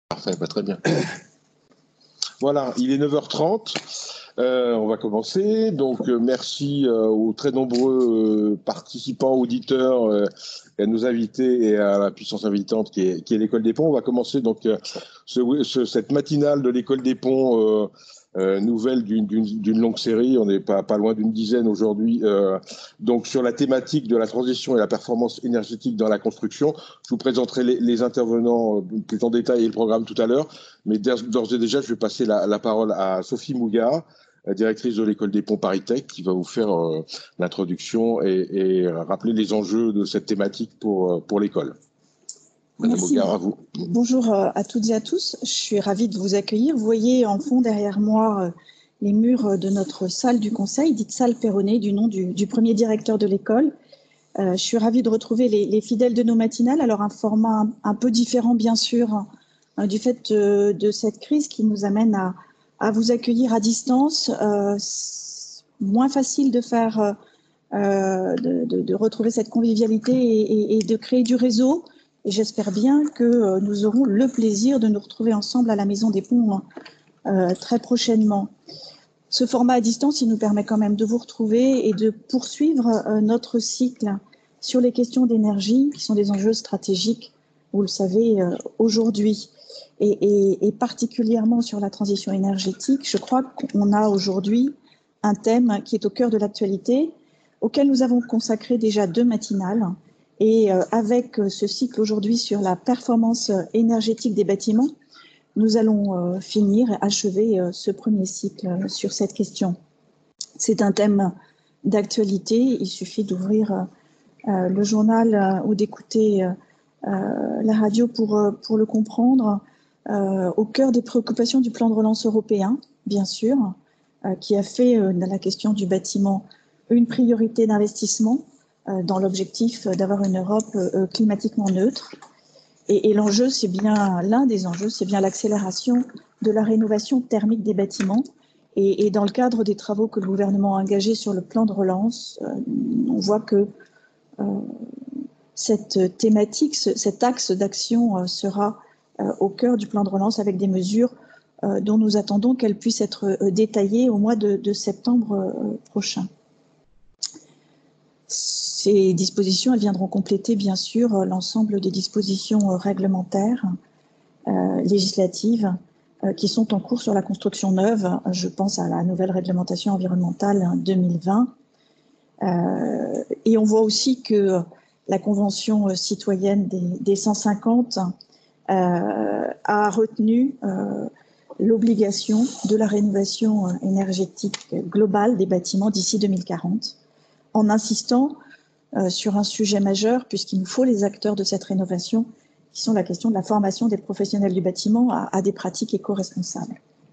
Parfait, très bien. Voilà, il est 9h30. On va commencer. Donc, merci aux très nombreux participants, auditeurs, et à nos invités et à la puissance invitante qui est l'École des Ponts. On va commencer donc cette matinale de l'École des Ponts, nouvelle d'une longue série. On n'est pas loin d'une dizaine aujourd'hui. Donc, sur la thématique de la transition et la performance énergétique dans la construction. Je vous présenterai les intervenants plus en détail et le programme tout à l'heure. Mais d'ores et déjà, je vais passer la parole à Sophie Mouga, directrice de l'École des Ponts Paris Tech, qui va vous faire l'introduction et rappeler les enjeux de cette thématique pour l'école. Madame Mouga, à vous. Bonjour à toutes et à tous. Je suis ravie de vous accueillir. Vous voyez en fond derrière moi les murs de notre salle du conseil, dite salle Perronnet, du nom du premier directeur de l'école. Je suis ravie de retrouver les fidèles de nos matinales. Alors un format un peu différent, bien sûr, du fait de cette crise qui nous amène à vous accueillir à distance. Moins facile de faire, de retrouver cette convivialité et de créer du réseau. Et j'espère bien que nous aurons le plaisir de nous retrouver ensemble à la Maison des Ponts très prochainement. Ce format à distance, il nous permet quand même de vous retrouver et de poursuivre notre cycle sur les questions d'énergie, qui sont des enjeux stratégiques, vous le savez, aujourd'hui. Et particulièrement sur la transition énergétique, je crois qu'on a aujourd'hui un thème qui est au cœur de l'actualité, auquel nous avons consacré déjà 2 matinales. Et avec ce cycle aujourd'hui sur la performance énergétique des bâtiments, nous allons achever ce premier cycle sur cette question. C'est un thème d'actualité. Il suffit d'ouvrir le journal ou d'écouter la radio pour le comprendre. Au cœur des préoccupations du plan de relance européen, bien sûr, qui a fait de la question du bâtiment une priorité d'investissement dans l'objectif d'avoir une Europe climatiquement neutre. Et l'enjeu, c'est bien, l'un des enjeux, c'est bien l'accélération de la rénovation thermique des bâtiments. Et dans le cadre des travaux que le gouvernement a engagés sur le plan de relance, on voit que cette thématique, cet axe d'action sera au cœur du plan de relance avec des mesures dont nous attendons qu'elles puissent être détaillées au mois de septembre prochain. Ces dispositions, elles viendront compléter bien sûr l'ensemble des dispositions réglementaires, législatives, qui sont en cours sur la construction neuve. Je pense à la nouvelle réglementation environnementale 2020. Et on voit aussi que la Convention citoyenne des 150 a retenu l'obligation de la rénovation énergétique globale des bâtiments d'ici 2040, en insistant sur un sujet majeur, puisqu'il nous faut les acteurs de cette rénovation, qui sont la question de la formation des professionnels du bâtiment à des pratiques éco-responsables.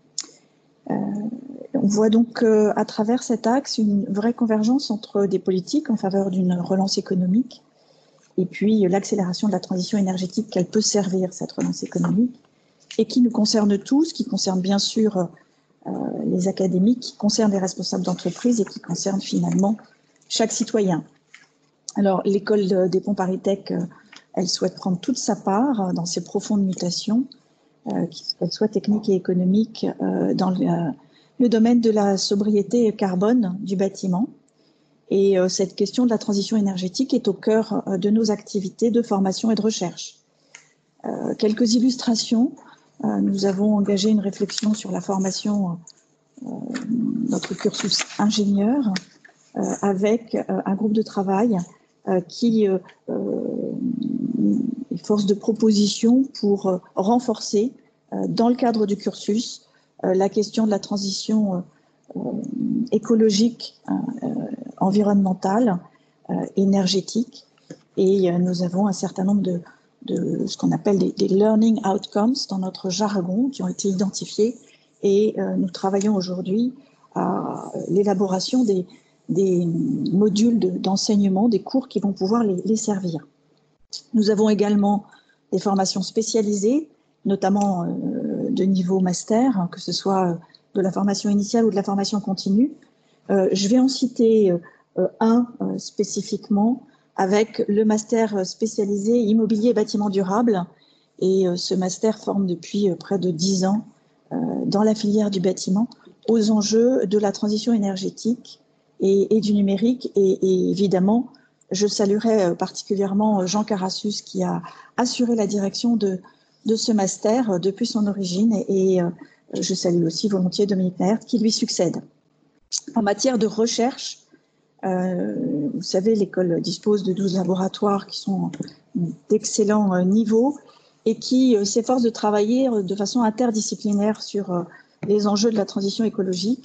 On voit donc à travers cet axe une vraie convergence entre des politiques en faveur d'une relance économique et puis l'accélération de la transition énergétique qu'elle peut servir, cette relance économique, et qui nous concerne tous, qui concerne bien sûr les académiques, qui concerne les responsables d'entreprise et qui concerne finalement chaque citoyen. Alors, l'École des Ponts Paris Tech, elle souhaite prendre toute sa part dans ces profondes mutations, qu'elles soient techniques et économiques, dans le domaine de la sobriété carbone du bâtiment. Et cette question de la transition énergétique est au cœur de nos activités de formation et de recherche. Quelques illustrations. Nous avons engagé une réflexion sur la formation, notre cursus ingénieur, avec un groupe de travail qui est force de proposition pour renforcer, dans le cadre du cursus, la question de la transition écologique, environnementale, énergétique. Et nous avons un certain nombre de ce qu'on appelle des learning outcomes dans notre jargon qui ont été identifiés. Et nous travaillons aujourd'hui à l'élaboration des modules d'enseignement, des cours qui vont pouvoir les servir. Nous avons également des formations spécialisées, notamment de niveau master, que ce soit de la formation initiale ou de la formation continue. Je vais en citer un spécifiquement avec le master spécialisé immobilier et bâtiment durable Et ce master forme depuis près de 10 ans dans la filière du bâtiment aux enjeux de la transition énergétique et du numérique. Et évidemment, je saluerai particulièrement Jean Carassus qui a assuré la direction de ce master depuis son origine. Et je salue aussi volontiers Dominique Naert qui lui succède. En matière de recherche, vous savez, l'école dispose de 12 laboratoires qui sont d'excellents niveaux et qui s'efforcent de travailler de façon interdisciplinaire sur les enjeux de la transition écologique.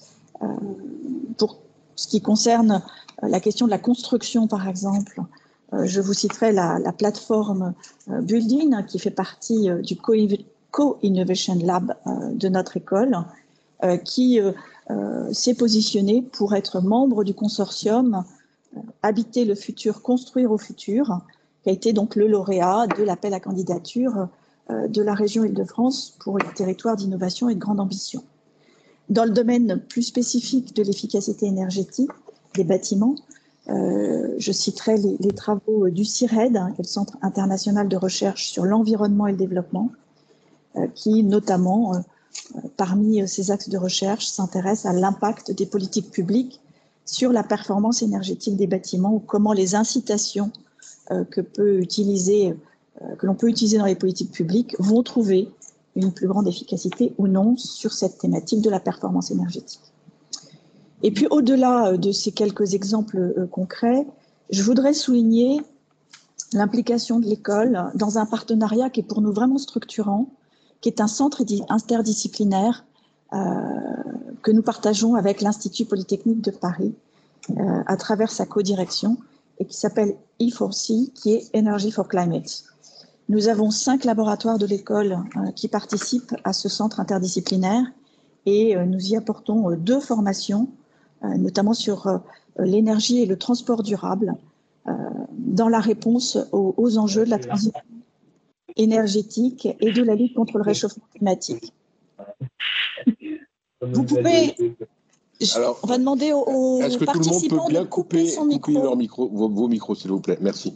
Pour ce qui concerne la question de la construction, par exemple, je vous citerai la plateforme Building qui fait partie du Co-Innovation Lab de notre école, qui s'est positionné pour être membre du consortium Habiter le futur, construire au futur, qui a été donc le lauréat de l'appel à candidature de la région Île-de-France pour les territoires d'innovation et de grande ambition. Dans le domaine plus spécifique de l'efficacité énergétique des bâtiments, je citerai les travaux du CIRED, qui est le Centre international de recherche sur l'environnement et le développement, qui notamment, parmi ces axes de recherche, s'intéresse à l'impact des politiques publiques sur la performance énergétique des bâtiments ou comment les incitations que l'on peut utiliser dans les politiques publiques vont trouver une plus grande efficacité ou non sur cette thématique de la performance énergétique. Et puis au-delà de ces quelques exemples concrets, je voudrais souligner l'implication de l'école dans un partenariat qui est pour nous vraiment structurant, qui est un centre interdisciplinaire que nous partageons avec l'Institut Polytechnique de Paris à travers sa codirection et qui s'appelle E4C, qui est Energy for Climate. Nous avons 5 laboratoires de l'école qui participent à ce centre interdisciplinaire et nous y apportons 2 formations, notamment sur l'énergie et le transport durable, dans la réponse aux enjeux de la transition énergétique et de la lutte contre le réchauffement climatique. Vous pouvez... Alors, on va demander aux est-ce que participants tout le monde peut bien de couper son micro. leur micro, vos micros, s'il vous plaît. Merci.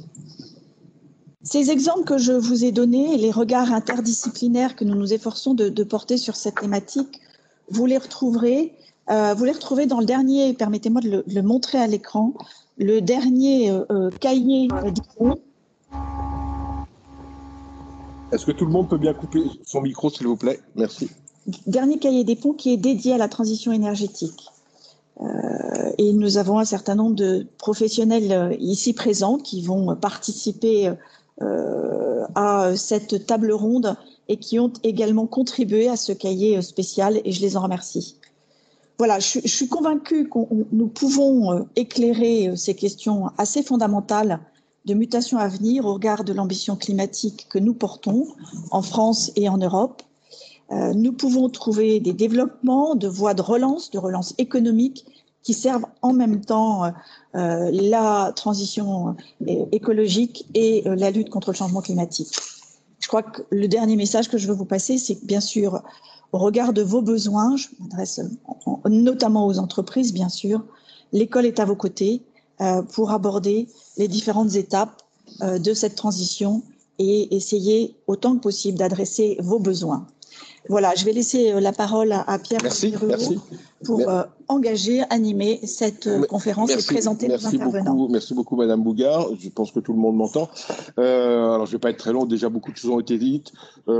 Ces exemples que je vous ai donnés, les regards interdisciplinaires que nous nous efforçons de porter sur cette thématique, vous les retrouverez dans le dernier, permettez-moi de le montrer à l'écran, le dernier cahier des ponts. Est-ce que tout le monde peut bien couper son micro, s'il vous plaît? Merci. Dernier cahier des ponts qui est dédié à la transition énergétique. Et nous avons un certain nombre de professionnels ici présents qui vont participer à cette table ronde et qui ont également contribué à ce cahier spécial et je les en remercie. Voilà, je suis convaincue que nous pouvons éclairer ces questions assez fondamentales de mutation à venir au regard de l'ambition climatique que nous portons en France et en Europe. Nous pouvons trouver des développements de voies de relance économique qui servent en même temps la transition écologique et la lutte contre le changement climatique. Je crois que le dernier message que je veux vous passer, c'est que bien sûr, au regard de vos besoins, je m'adresse notamment aux entreprises, bien sûr, l'école est à vos côtés pour aborder les différentes étapes de cette transition et essayer autant que possible d'adresser vos besoins. Voilà, je vais laisser la parole à Pierre pour engager, animer cette conférence et présenter nos intervenants. Merci beaucoup, Madame Bougard. Je pense que tout le monde m'entend. Alors, je ne vais pas être très long. Déjà, beaucoup de choses ont été dites.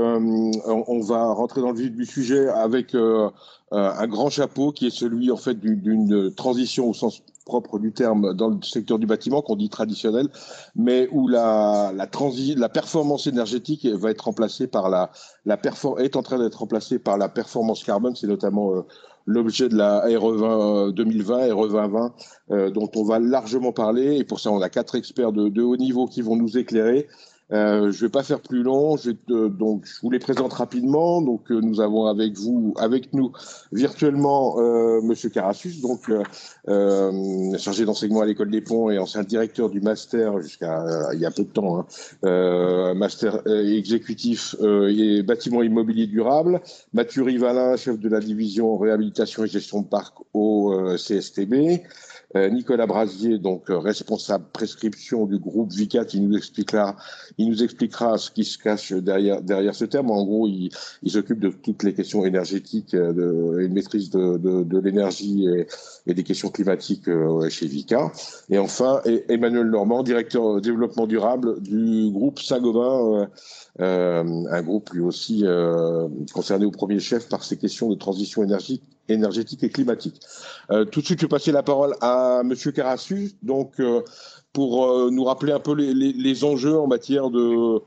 On va rentrer dans le vif du sujet avec un grand chapeau qui est celui, en fait, d'une transition au sens propre du terme dans le secteur du bâtiment qu'on dit traditionnel, mais où la performance énergétique va être remplacée par est en train d'être remplacée par la performance carbone. C'est notamment l'objet de la RE 2020, RE 2020, dont on va largement parler. Et pour ça, on a 4 experts de haut niveau qui vont nous éclairer. Je ne vais pas faire plus long, donc je vous les présente rapidement. Donc nous avons avec nous virtuellement Monsieur Carassus, donc chargé d'enseignement à l'école des Ponts et ancien directeur du master jusqu'à il y a peu de temps, master exécutif et bâtiment immobilier durable. Mathieu Rivalin, chef de la division réhabilitation et gestion de parc au CSTB. Nicolas Brasier, donc responsable prescription du groupe Vicat, il nous expliquera ce qui se cache derrière ce terme. En gros, il s'occupe de toutes les questions énergétiques, et une maîtrise de l'énergie et des questions climatiques chez Vicat. Et enfin, Emmanuel Normand, directeur développement durable du groupe Saint-Gobain, un groupe lui aussi concerné au premier chef par ces questions de transition énergétique et climatique. Tout de suite, je vais passer la parole à Monsieur Carassus, donc pour nous rappeler un peu les enjeux en matière de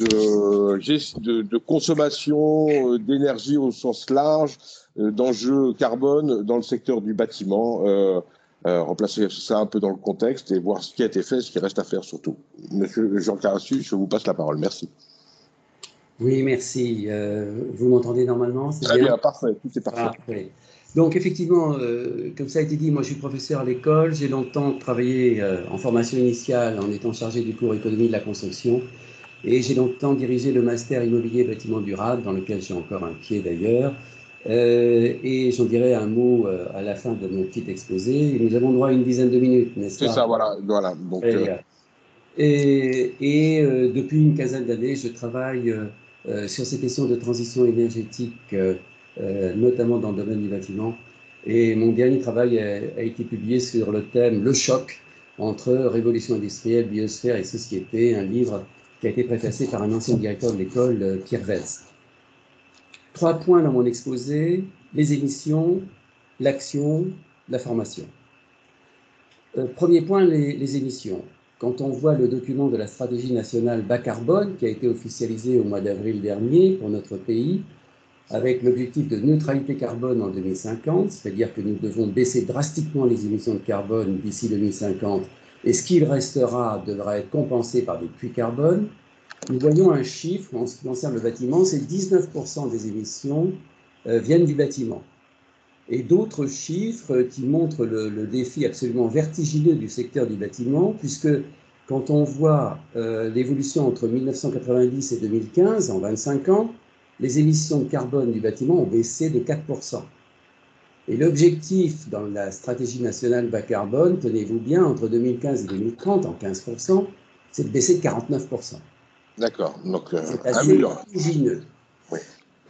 consommation d'énergie au sens large, d'enjeux carbone dans le secteur du bâtiment. Remplacer ça un peu dans le contexte et voir ce qui a été fait, ce qui reste à faire surtout. Monsieur Jean Carassus, je vous passe la parole. Merci. Oui, merci. Vous m'entendez normalement? Très bien, parfait, tout est parfait. Parfait. Donc effectivement, comme ça a été dit, moi je suis professeur à l'école, j'ai longtemps travaillé en formation initiale en étant chargé du cours économie de la construction et j'ai longtemps dirigé le master immobilier bâtiment durable dans lequel j'ai encore un pied d'ailleurs et j'en dirai un mot à la fin de mon petit exposé. Nous avons droit à une dizaine de minutes, n'est-ce pas? C'est ça, voilà. Donc, depuis une quinzaine d'années, je travaille sur ces questions de transition énergétique, notamment dans le domaine du bâtiment. Et mon dernier travail a été publié sur le thème « Le choc entre révolution industrielle, biosphère et société », un livre qui a été préfacé par un ancien directeur de l'école, Pierre Vels. 3 points dans mon exposé: les émissions, l'action, la formation. Premier point, les émissions. Quand on voit le document de la stratégie nationale bas carbone qui a été officialisé au mois d'avril dernier pour notre pays, avec l'objectif de neutralité carbone en 2050, c'est-à-dire que nous devons baisser drastiquement les émissions de carbone d'ici 2050, et ce qu'il restera devra être compensé par des puits carbone, nous voyons un chiffre en ce qui concerne le bâtiment, c'est 19% des émissions viennent du bâtiment. Et d'autres chiffres qui montrent le défi absolument vertigineux du secteur du bâtiment, puisque quand on voit l'évolution entre 1990 et 2015, en 25 ans, les émissions de carbone du bâtiment ont baissé de 4%. Et l'objectif dans la stratégie nationale bas carbone, tenez-vous bien, entre 2015 et 2030, en 15%, c'est de baisser de 49%. D'accord, donc c'est assez vertigineux. Oui.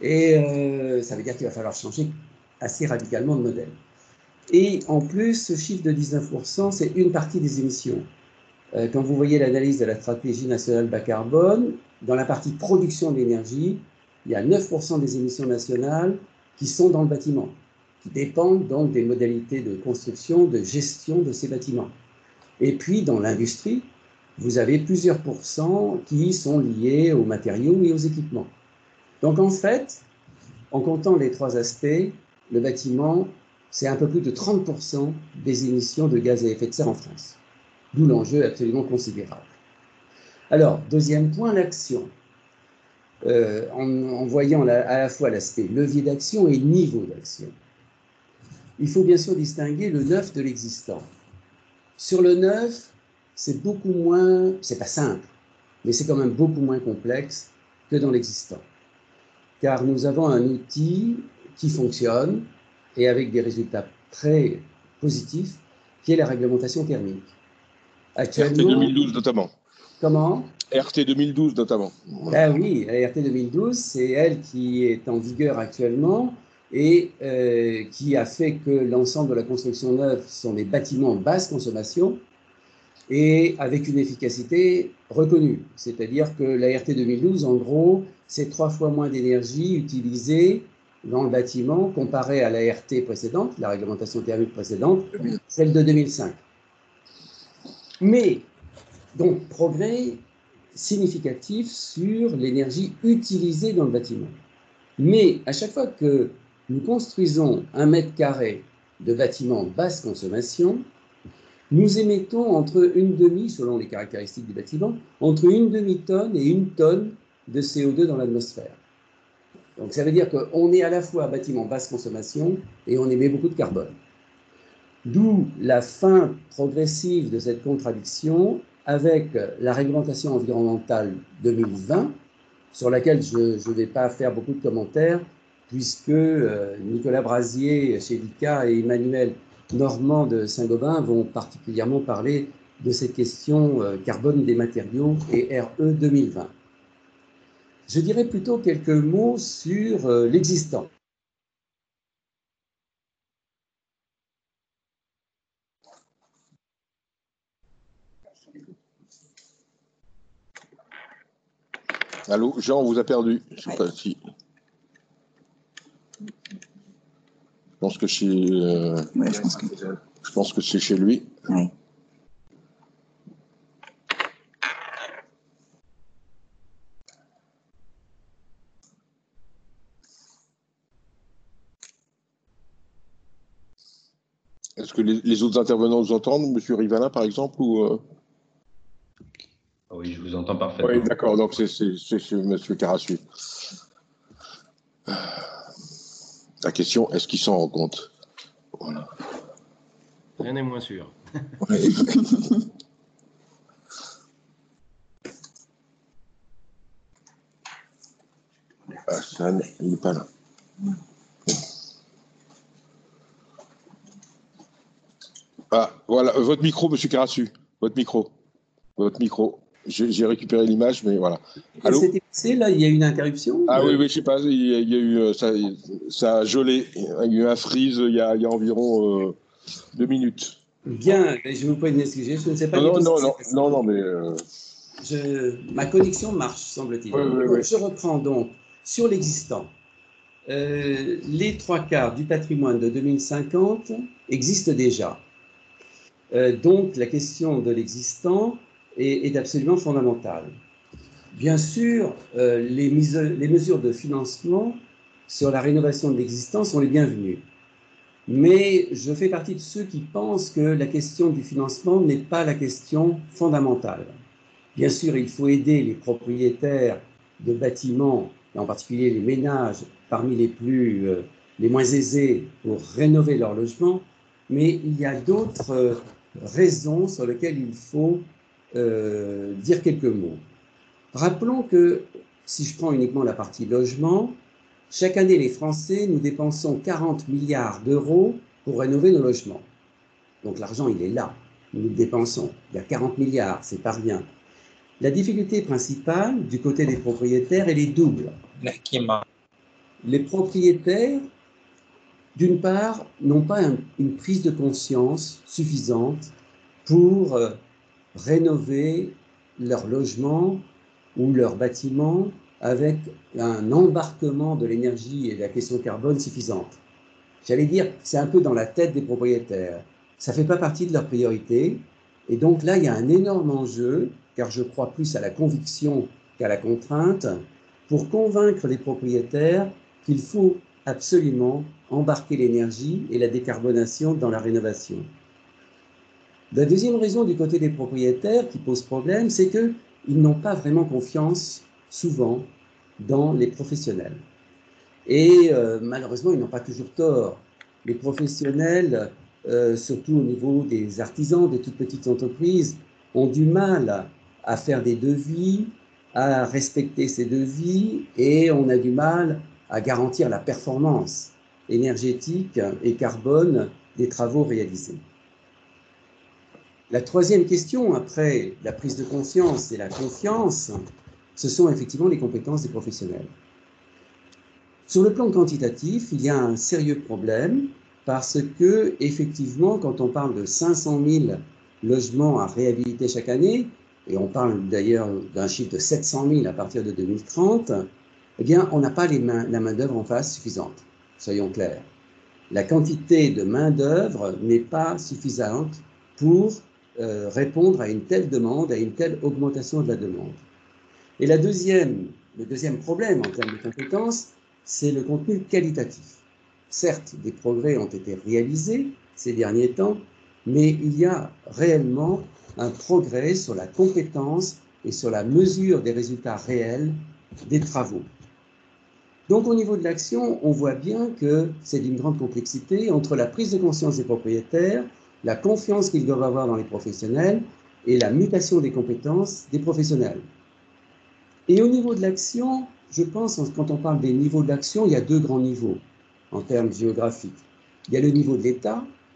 Et ça veut dire qu'il va falloir changer assez radicalement de modèle. Et en plus, ce chiffre de 19%, c'est une partie des émissions. Quand vous voyez l'analyse de la stratégie nationale bas carbone, dans la partie production d'énergie, il y a 9% des émissions nationales qui sont dans le bâtiment, qui dépendent donc des modalités de construction, de gestion de ces bâtiments. Et puis, dans l'industrie, vous avez plusieurs pourcents qui sont liés aux matériaux et aux équipements. Donc, en fait, en comptant les 3 aspects, le bâtiment, c'est un peu plus de 30% des émissions de gaz à effet de serre en France. D'où l'enjeu absolument considérable. Alors, deuxième point, l'action. En voyant à la fois l'aspect levier d'action et niveau d'action. Il faut bien sûr distinguer le neuf de l'existant. Sur le neuf, c'est beaucoup moins, c'est pas simple, mais c'est quand même beaucoup moins complexe que dans l'existant. Car nous avons un outil qui fonctionne et avec des résultats très positifs, qui est la réglementation thermique. Actuellement, RT 2012 notamment. Comment? RT 2012 notamment. Ah oui, la RT 2012, c'est elle qui est en vigueur actuellement et qui a fait que l'ensemble de la construction neuve sont des bâtiments basse consommation et avec une efficacité reconnue. C'est-à-dire que la RT 2012, en gros, c'est 3 fois moins d'énergie utilisée dans le bâtiment comparé à la RT précédente, la réglementation thermique précédente, celle de 2005. Mais, donc, progrès significatif sur l'énergie utilisée dans le bâtiment. Mais à chaque fois que nous construisons 1 mètre carré de bâtiment basse consommation, nous émettons entre une demi, selon les caractéristiques du bâtiment, entre une demi-tonne et 1 tonne de CO2 dans l'atmosphère. Donc ça veut dire qu'on est à la fois un bâtiment basse consommation et on émet beaucoup de carbone. D'où la fin progressive de cette contradiction avec la réglementation environnementale 2020, sur laquelle je ne vais pas faire beaucoup de commentaires, puisque Nicolas Brasier chez Vicat et Emmanuel Normand de Saint-Gobain vont particulièrement parler de cette question carbone des matériaux et RE 2020. Je dirais plutôt quelques mots sur l'existant. Allô, Jean, on vous a perdu. Je sais pas si. Je pense que Ouais, je pense que c'est chez lui. Ouais. Est-ce que les autres intervenants nous entendent, Monsieur Rivalin, par exemple, ou Oui, je vous entends parfaitement. Oui, d'accord. Donc c'est Monsieur Carassu. La question, est-ce qu'il s'en rend compte? Voilà. Rien n'est moins sûr. Ouais. Hassan, il n'est pas là. Ah, voilà, votre micro, Monsieur Carassu. Votre micro. Votre micro. J'ai récupéré l'image, mais voilà. Allô? C'était passé, là, il y a eu une interruption? Ah oui, je sais pas, il y a eu, ça a gelé. Il y a eu un freeze il y a environ 2 minutes. Bien, je vous prie de m'excuser, je ne sais pas du tout ce qui s'est passé. Non, mais... Ma connexion marche, semble-t-il. Oui. Je reprends donc sur l'existant. Les 3/4 du patrimoine de 2050 existent déjà. Donc la question de l'existant est absolument fondamentale. Bien sûr, les mesures de financement sur la rénovation de l'existant sont les bienvenues. Mais je fais partie de ceux qui pensent que la question du financement n'est pas la question fondamentale. Bien sûr, il faut aider les propriétaires de bâtiments, et en particulier les ménages parmi les moins aisés pour rénover leur logement, mais il y a d'autres raisons sur lesquelles il faut dire quelques mots. Rappelons que, si je prends uniquement la partie logement, chaque année, les Français, nous dépensons 40 milliards d'euros pour rénover nos logements. Donc l'argent, il est là, nous le dépensons. Il y a 40 milliards, c'est pas rien. La difficulté principale du côté des propriétaires, elle est double. Les propriétaires, d'une part, n'ont pas une prise de conscience suffisante pour rénover leur logement ou leur bâtiment avec un embarquement de l'énergie et de la question carbone suffisante. J'allais dire, c'est un peu dans la tête des propriétaires. Ça ne fait pas partie de leurs priorités. Et donc là, il y a un énorme enjeu, car je crois plus à la conviction qu'à la contrainte, pour convaincre les propriétaires qu'il faut absolument embarquer l'énergie et la décarbonation dans la rénovation. La deuxième raison du côté des propriétaires qui pose problème, c'est qu'ils n'ont pas vraiment confiance, souvent, dans les professionnels. Et malheureusement, ils n'ont pas toujours tort. Les professionnels, surtout au niveau des artisans, des toutes petites entreprises, ont du mal à faire des devis, à respecter ces devis, et on a du mal à garantir la performance énergétique et carbone des travaux réalisés. La troisième question, après la prise de conscience et la confiance, ce sont effectivement les compétences des professionnels. Sur le plan quantitatif, il y a un sérieux problème parce que, effectivement, quand on parle de 500 000 logements à réhabiliter chaque année, et on parle d'ailleurs d'un chiffre de 700 000 à partir de 2030, eh bien, on n'a pas la main-d'œuvre en face suffisante, soyons clairs. La quantité de main-d'œuvre n'est pas suffisante pour répondre à une telle demande, à une telle augmentation de la demande. Et le deuxième problème en termes de compétences, c'est le contenu qualitatif. Certes, des progrès ont été réalisés ces derniers temps, mais il y a réellement un progrès sur la compétence et sur la mesure des résultats réels des travaux. Donc au niveau de l'action, on voit bien que c'est d'une grande complexité entre la prise de conscience des propriétaires, la confiance qu'ils doivent avoir dans les professionnels et la mutation des compétences des professionnels. Et au niveau de l'action, je pense, quand on parle des niveaux d'action, il y a deux grands niveaux en termes géographiques. Il y a le niveau de l'État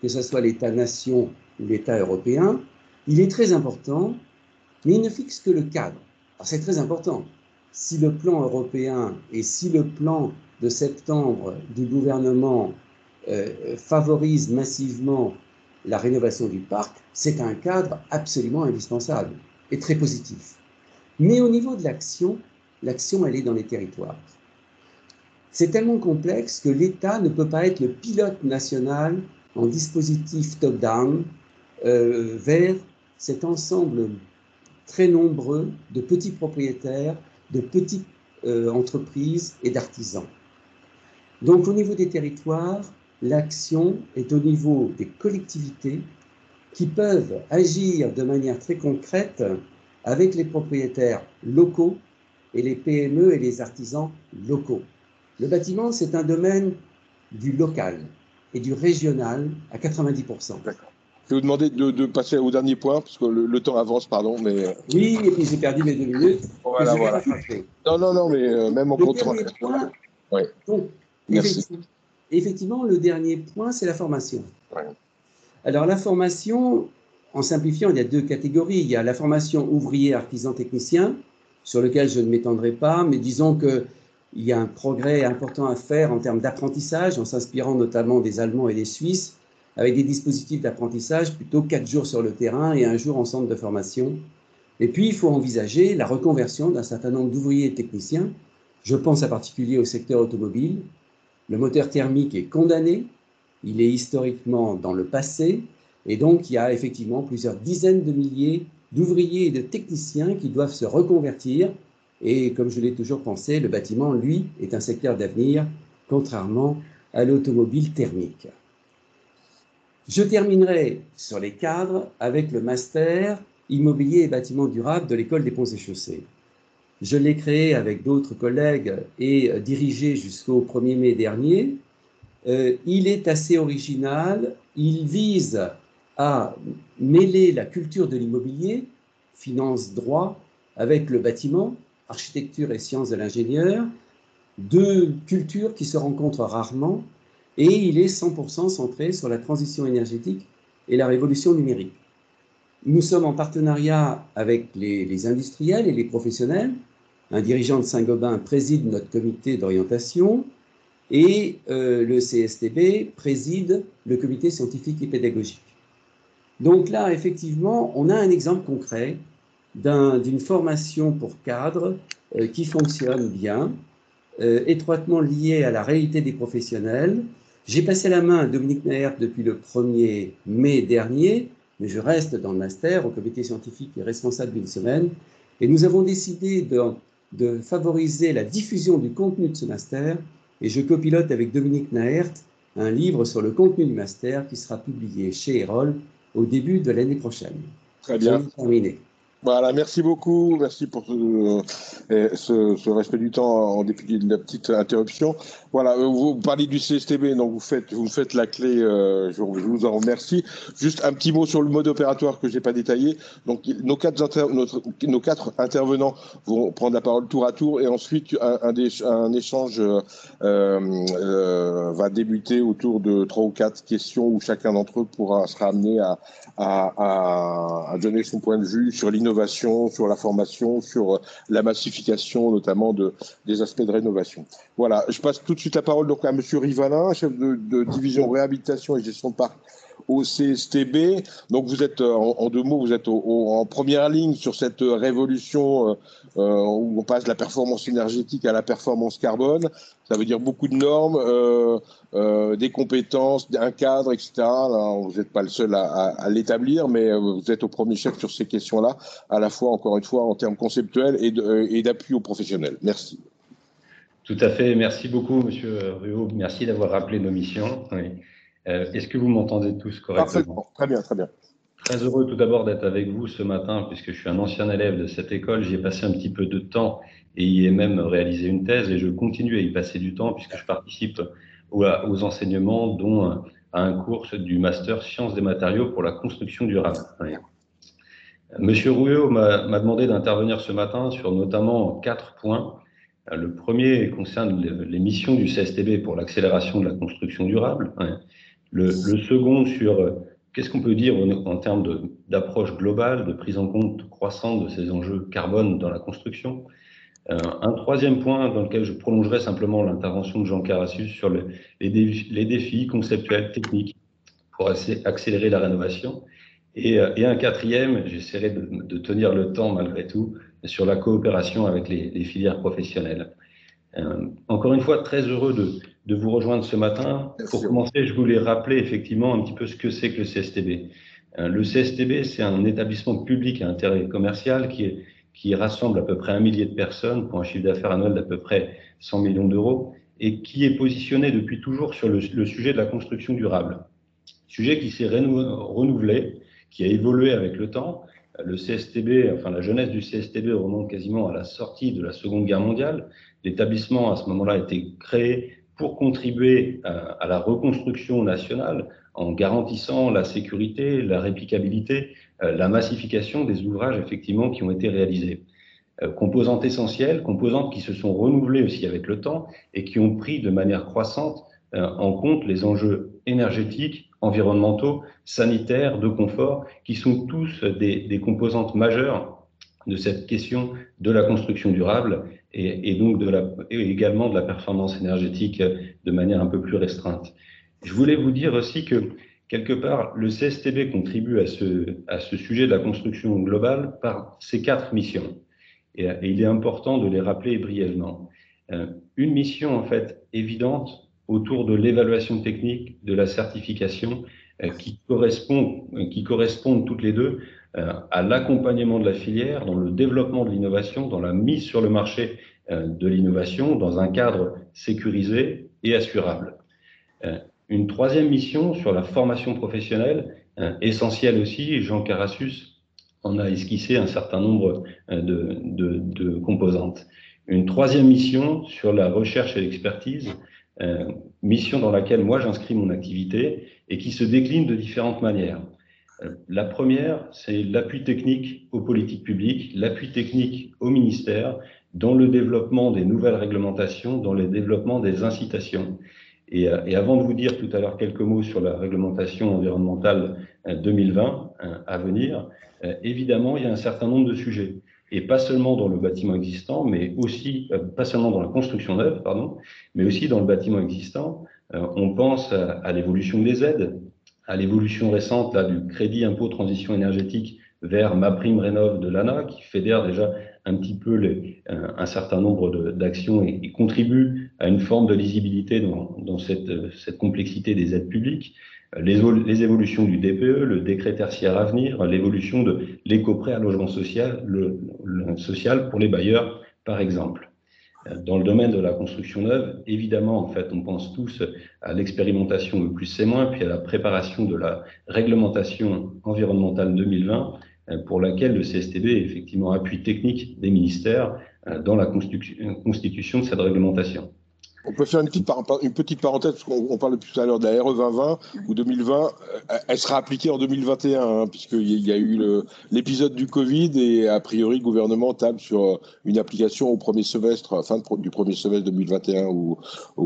que ce soit l'État-nation ou l'État européen, il est très important, mais il ne fixe que le cadre. Alors c'est très important. Si le plan européen et si le plan de septembre du gouvernement favorise massivement la rénovation du parc, c'est un cadre absolument indispensable et très positif. Mais au niveau de l'action, l'action, elle est dans les territoires. C'est tellement complexe que l'État ne peut pas être le pilote national en dispositif top-down vers cet ensemble très nombreux de petits propriétaires, de petites entreprises et d'artisans. Donc au niveau des territoires, l'action est au niveau des collectivités qui peuvent agir de manière très concrète avec les propriétaires locaux et les PME et les artisans locaux. Le bâtiment, c'est un domaine du local et du régional à 90%. D'accord. Je vais vous demander de passer au dernier point, parce que le temps avance, pardon. Mais... Oui, et puis j'ai perdu mes 2 minutes. Voilà, voilà. Non, mais même en comptant. Ouais. Donc, effectivement, le dernier point, c'est la formation. Ouais. Alors, la formation, en simplifiant, il y a 2 catégories. Il y a la formation ouvrier, artisan, technicien, sur lequel je ne m'étendrai pas, mais disons qu'il y a un progrès important à faire en termes d'apprentissage, en s'inspirant notamment des Allemands et des Suisses, avec des dispositifs d'apprentissage, plutôt 4 jours sur le terrain et 1 jour en centre de formation. Et puis, il faut envisager la reconversion d'un certain nombre d'ouvriers et techniciens. Je pense en particulier au secteur automobile. Le moteur thermique est condamné, il est historiquement dans le passé, et donc il y a effectivement plusieurs dizaines de milliers d'ouvriers et de techniciens qui doivent se reconvertir. Et comme je l'ai toujours pensé, le bâtiment, lui, est un secteur d'avenir, contrairement à l'automobile thermique. Je terminerai sur les cadres avec le master immobilier et bâtiments durables de l'école des ponts et chaussées. Je l'ai créé avec d'autres collègues et dirigé jusqu'au 1er mai dernier. Il est assez original. Il vise à mêler la culture de l'immobilier, finance, droit, avec le bâtiment, architecture et sciences de l'ingénieur, 2 cultures qui se rencontrent rarement, et il est 100% centré sur la transition énergétique et la révolution numérique. Nous sommes en partenariat avec les industriels et les professionnels. Un dirigeant de Saint-Gobain préside notre comité d'orientation et le CSTB préside le comité scientifique et pédagogique. Donc là, effectivement, on a un exemple concret d'une formation pour cadres qui fonctionne bien, étroitement liée à la réalité des professionnels. J'ai passé la main à Dominique Naert depuis le 1er mai dernier, mais je reste dans le master, au comité scientifique et responsable d'une semaine, et nous avons décidé de favoriser la diffusion du contenu de ce master, et je copilote avec Dominique Naert un livre sur le contenu du master qui sera publié chez Erol au début de l'année prochaine. Très bien. Terminé. Voilà, merci beaucoup, merci pour ce respect du temps en dépit de la petite interruption. Voilà, vous parlez du CSTB, donc vous faites la clé, je vous en remercie. Juste un petit mot sur le mode opératoire que je n'ai pas détaillé. Donc nos 4 intervenants vont prendre la parole tour à tour et ensuite un échange va débuter autour de 3 ou 4 questions où chacun d'entre eux sera amené à donner son point de vue sur l'innovation, sur la formation, sur la massification notamment des aspects de rénovation. Voilà, je passe tout de suite la parole donc à M. Rivalin, chef de division réhabilitation et gestion de parc au CSTB. Donc vous êtes, en 2 mots, vous êtes en première ligne sur cette révolution où on passe de la performance énergétique à la performance carbone. Ça veut dire beaucoup de normes, des compétences, un cadre, etc. Là, vous n'êtes pas le seul à l'établir, mais vous êtes au premier chef sur ces questions-là, à la fois, encore une fois, en termes conceptuels et d'appui aux professionnels. Merci. Tout à fait. Merci beaucoup, Monsieur Ruot. Merci d'avoir rappelé nos missions. Oui. Est-ce que vous m'entendez tous correctement? Parfaitement. Très bien, très bien. Très heureux tout d'abord d'être avec vous ce matin, puisque je suis un ancien élève de cette école. J'y ai passé un petit peu de temps et y ai même réalisé une thèse, et je continue à y passer du temps puisque je participe aux enseignements, dont à un cours du master Sciences des matériaux pour la construction durable. Oui. Monsieur Ruot m'a demandé d'intervenir ce matin sur notamment 4 points. Le premier concerne les missions du CSTB pour l'accélération de la construction durable. Le second sur qu'est-ce qu'on peut dire en termes d'approche globale, de prise en compte croissante de ces enjeux carbone dans la construction. Un troisième point dans lequel je prolongerai simplement l'intervention de Jean Carassus sur les défis conceptuels, techniques pour accélérer la rénovation. Et un quatrième, j'essaierai de tenir le temps malgré tout, sur la coopération avec les filières professionnelles. Encore une fois, très heureux de vous rejoindre ce matin. Pour commencer, je voulais rappeler effectivement un petit peu ce que c'est que le CSTB. Le CSTB, c'est un établissement public à intérêt commercial qui rassemble à peu près 1 millier de personnes pour un chiffre d'affaires annuel d'à peu près 100 millions d'euros et qui est positionné depuis toujours sur le sujet de la construction durable. Sujet qui s'est renouvelé, qui a évolué avec le temps. Le CSTB, enfin la jeunesse du CSTB remonte quasiment à la sortie de la Seconde Guerre mondiale. L'établissement, à ce moment-là, a été créé pour contribuer à la reconstruction nationale en garantissant la sécurité, la réplicabilité, la massification des ouvrages effectivement qui ont été réalisés. Composantes essentielles, composantes qui se sont renouvelées aussi avec le temps et qui ont pris de manière croissante en compte les enjeux énergétiques, environnementaux, sanitaires, de confort, qui sont tous des composantes majeures de cette question de la construction durable et donc également de la performance énergétique de manière un peu plus restreinte. Je voulais vous dire aussi que, quelque part, le CSTB contribue à ce sujet de la construction globale par ses 4 missions. Et il est important de les rappeler brièvement. Une mission, en fait, évidente autour de l'évaluation technique, de la certification, qui correspondent toutes les deux à l'accompagnement de la filière, dans le développement de l'innovation, dans la mise sur le marché de l'innovation, dans un cadre sécurisé et assurable. Une troisième mission sur la formation professionnelle, essentielle aussi, Jean Carassus en a esquissé un certain nombre de composantes. Une troisième mission sur la recherche et l'expertise, mission dans laquelle moi j'inscris mon activité et qui se décline de différentes manières. La première, c'est l'appui technique aux politiques publiques, l'appui technique au ministère dans le développement des nouvelles réglementations, dans le développement des incitations. Et avant de vous dire tout à l'heure quelques mots sur la réglementation environnementale 2020 à venir, évidemment, il y a un certain nombre de sujets. Et pas seulement dans le bâtiment existant, mais aussi, pas seulement dans la construction neuve, pardon, mais aussi dans le bâtiment existant. On pense à l'évolution des aides, à l'évolution récente là, du crédit impôt transition énergétique vers MaPrimeRénov' de l'ANA, qui fédère déjà un petit peu un certain nombre d'actions et contribue à une forme de lisibilité dans cette complexité des aides publiques. Les évolutions du DPE, le décret tertiaire à venir, l'évolution de l'éco-prêt à logement social, le social pour les bailleurs, par exemple. Dans le domaine de la construction neuve, évidemment, en fait, on pense tous à l'expérimentation le plus c'est moins, puis à la préparation de la réglementation environnementale 2020, pour laquelle le CSTB est effectivement appui technique des ministères dans la constitution de cette réglementation. On peut faire une petite parenthèse, parce qu'on parlait tout à l'heure de la RE 2020 ou 2020. Elle sera appliquée en 2021, hein, puisqu'il y a eu l'épisode du Covid et a priori le gouvernement table sur une application au premier semestre, fin du premier semestre 2021 ou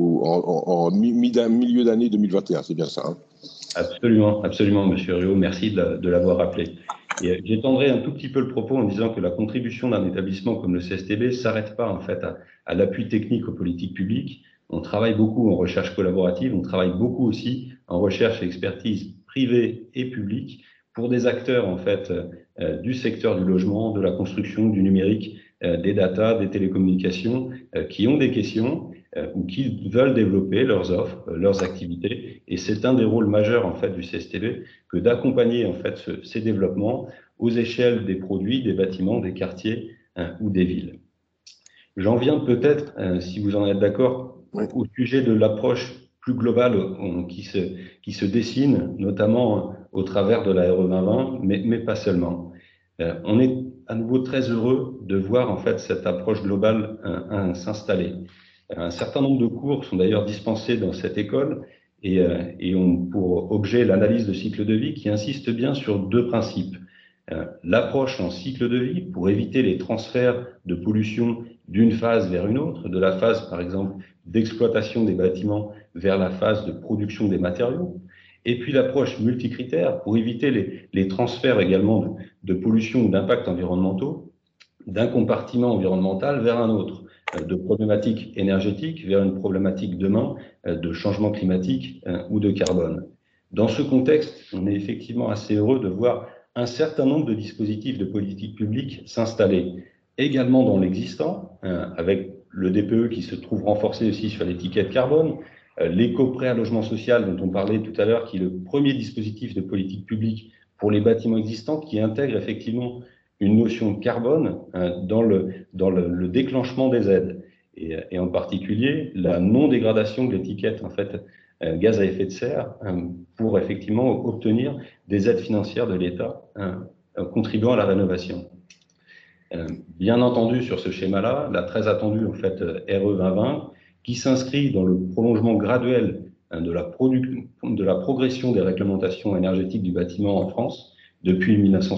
en milieu d'année 2021. C'est bien ça, hein? Absolument, absolument, Monsieur Riot. Merci de l'avoir rappelé. Et j'étendrai un tout petit peu le propos en disant que la contribution d'un établissement comme le CSTB ne s'arrête pas en fait à l'appui technique aux politiques publiques. On travaille beaucoup en recherche collaborative, on travaille beaucoup aussi en recherche et expertise privée et publique pour des acteurs en fait du secteur du logement, de la construction, du numérique, des data, des télécommunications, qui ont des questions ou qui veulent développer leurs offres, leurs activités. Et c'est un des rôles majeurs en fait du CSTB que d'accompagner en fait ces développements aux échelles des produits, des bâtiments, des quartiers ou des villes. J'en viens peut-être, si vous en êtes d'accord, au sujet de l'approche plus globale qui se dessine, notamment au travers de la RE 2020, mais pas seulement. On est à nouveau très heureux de voir en fait cette approche globale s'installer. Un certain nombre de cours sont d'ailleurs dispensés dans cette école et ont pour objet l'analyse de cycle de vie qui insiste bien sur 2 principes. L'approche en cycle de vie pour éviter les transferts de pollution d'une phase vers une autre, de la phase par exemple d'exploitation des bâtiments vers la phase de production des matériaux, et puis l'approche multicritère pour éviter les transferts également de pollution ou d'impacts environnementaux d'un compartiment environnemental vers un autre, de problématiques énergétiques vers une problématique demain de changement climatique ou de carbone. Dans ce contexte, on est effectivement assez heureux de voir un certain nombre de dispositifs de politique publique s'installer, également dans l'existant, avec le DPE qui se trouve renforcé aussi sur l'étiquette carbone, l'éco-prêt à logement social dont on parlait tout à l'heure, qui est le premier dispositif de politique publique pour les bâtiments existants, qui intègre effectivement une notion de carbone dans le déclenchement des aides, et en particulier la non-dégradation de l'étiquette en fait gaz à effet de serre pour effectivement obtenir des aides financières de l'État contribuant à la rénovation. Bien entendu, sur ce schéma-là, la très attendue en fait RE 2020, qui s'inscrit dans le prolongement graduel de la progression des réglementations énergétiques du bâtiment en France depuis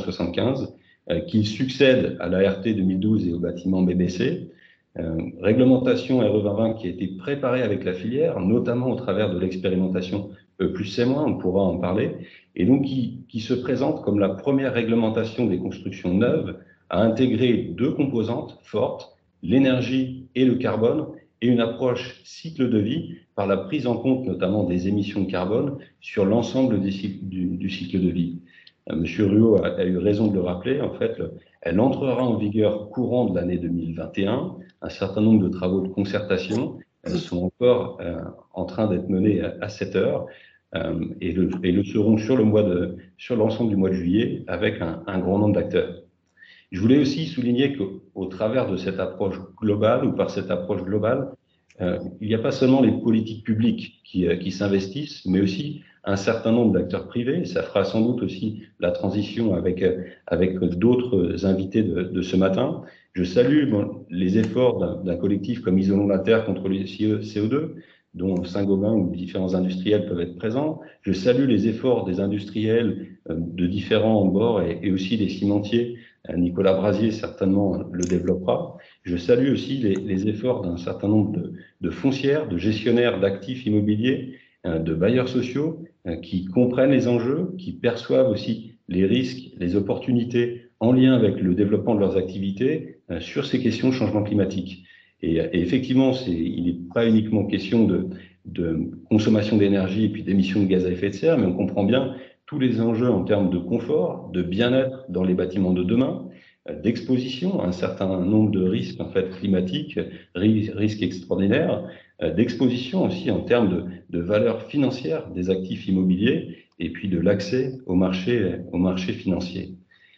1975, qui succède à la RT 2012 et au bâtiment BBC. Réglementation RE 2020 qui a été préparée avec la filière, notamment au travers de l'expérimentation E+C-, on pourra en parler, et donc qui se présente comme la première réglementation des constructions neuves à intégrer deux composantes fortes, l'énergie et le carbone, et une approche cycle de vie par la prise en compte notamment des émissions de carbone sur l'ensemble du cycle de vie. Monsieur Ruot a eu raison de le rappeler, en fait, elle entrera en vigueur courant de l'année 2021. Un certain nombre de travaux de concertation sont encore en train d'être menés à cette heure et le seront sur l'ensemble du mois de juillet avec un grand nombre d'acteurs. Je voulais aussi souligner qu'au travers de cette approche globale ou par cette approche globale, il n'y a pas seulement les politiques publiques qui s'investissent, mais aussi un certain nombre d'acteurs privés. Ça fera sans doute aussi la transition avec d'autres invités de ce matin. Je salue les efforts d'un collectif comme Isolons la Terre contre le CO2, dont Saint-Gobain ou différents industriels peuvent être présents. Je salue les efforts des industriels de différents bords et aussi des cimentiers. Nicolas Brasier certainement le développera. Je salue aussi les efforts d'un certain nombre de foncières, de gestionnaires d'actifs immobiliers, de bailleurs sociaux qui comprennent les enjeux, qui perçoivent aussi les risques, les opportunités en lien avec le développement de leurs activités sur ces questions de changement climatique. Et effectivement, il n'est pas uniquement question de consommation d'énergie et puis d'émissions de gaz à effet de serre, mais on comprend bien tous les enjeux en termes de confort, de bien-être dans les bâtiments de demain, d'exposition à un certain nombre de risques en fait climatiques, risques extraordinaires, d'exposition aussi en termes de valeur financière des actifs immobiliers et puis de l'accès au marché financier.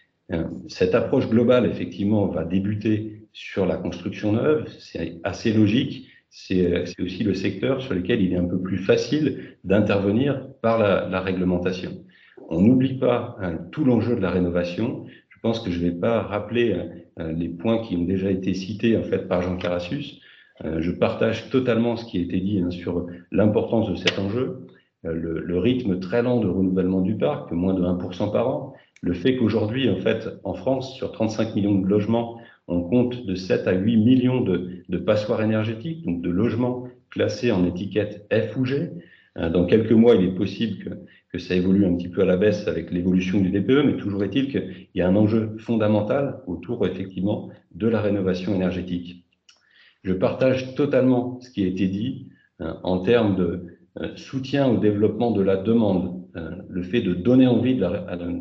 Cette approche globale, effectivement, va débuter sur la construction neuve, c'est assez logique, c'est aussi le secteur sur lequel il est un peu plus facile d'intervenir par la réglementation. On n'oublie pas tout l'enjeu de la rénovation. Je pense que je ne vais pas rappeler les points qui ont déjà été cités en fait par Jean Carassus. Je partage totalement ce qui a été dit sur l'importance de cet enjeu, le rythme très lent de renouvellement du parc, moins de 1% par an, le fait qu'aujourd'hui, en fait, en France, sur 35 millions de logements, on compte de 7 à 8 millions de passoires énergétiques, donc de logements classés en étiquette F ou G. Dans quelques mois, il est possible que ça évolue un petit peu à la baisse avec l'évolution du DPE, mais toujours est-il qu'il y a un enjeu fondamental autour, effectivement, de la rénovation énergétique. Je partage totalement ce qui a été dit en termes de soutien au développement de la demande, le fait de donner envie de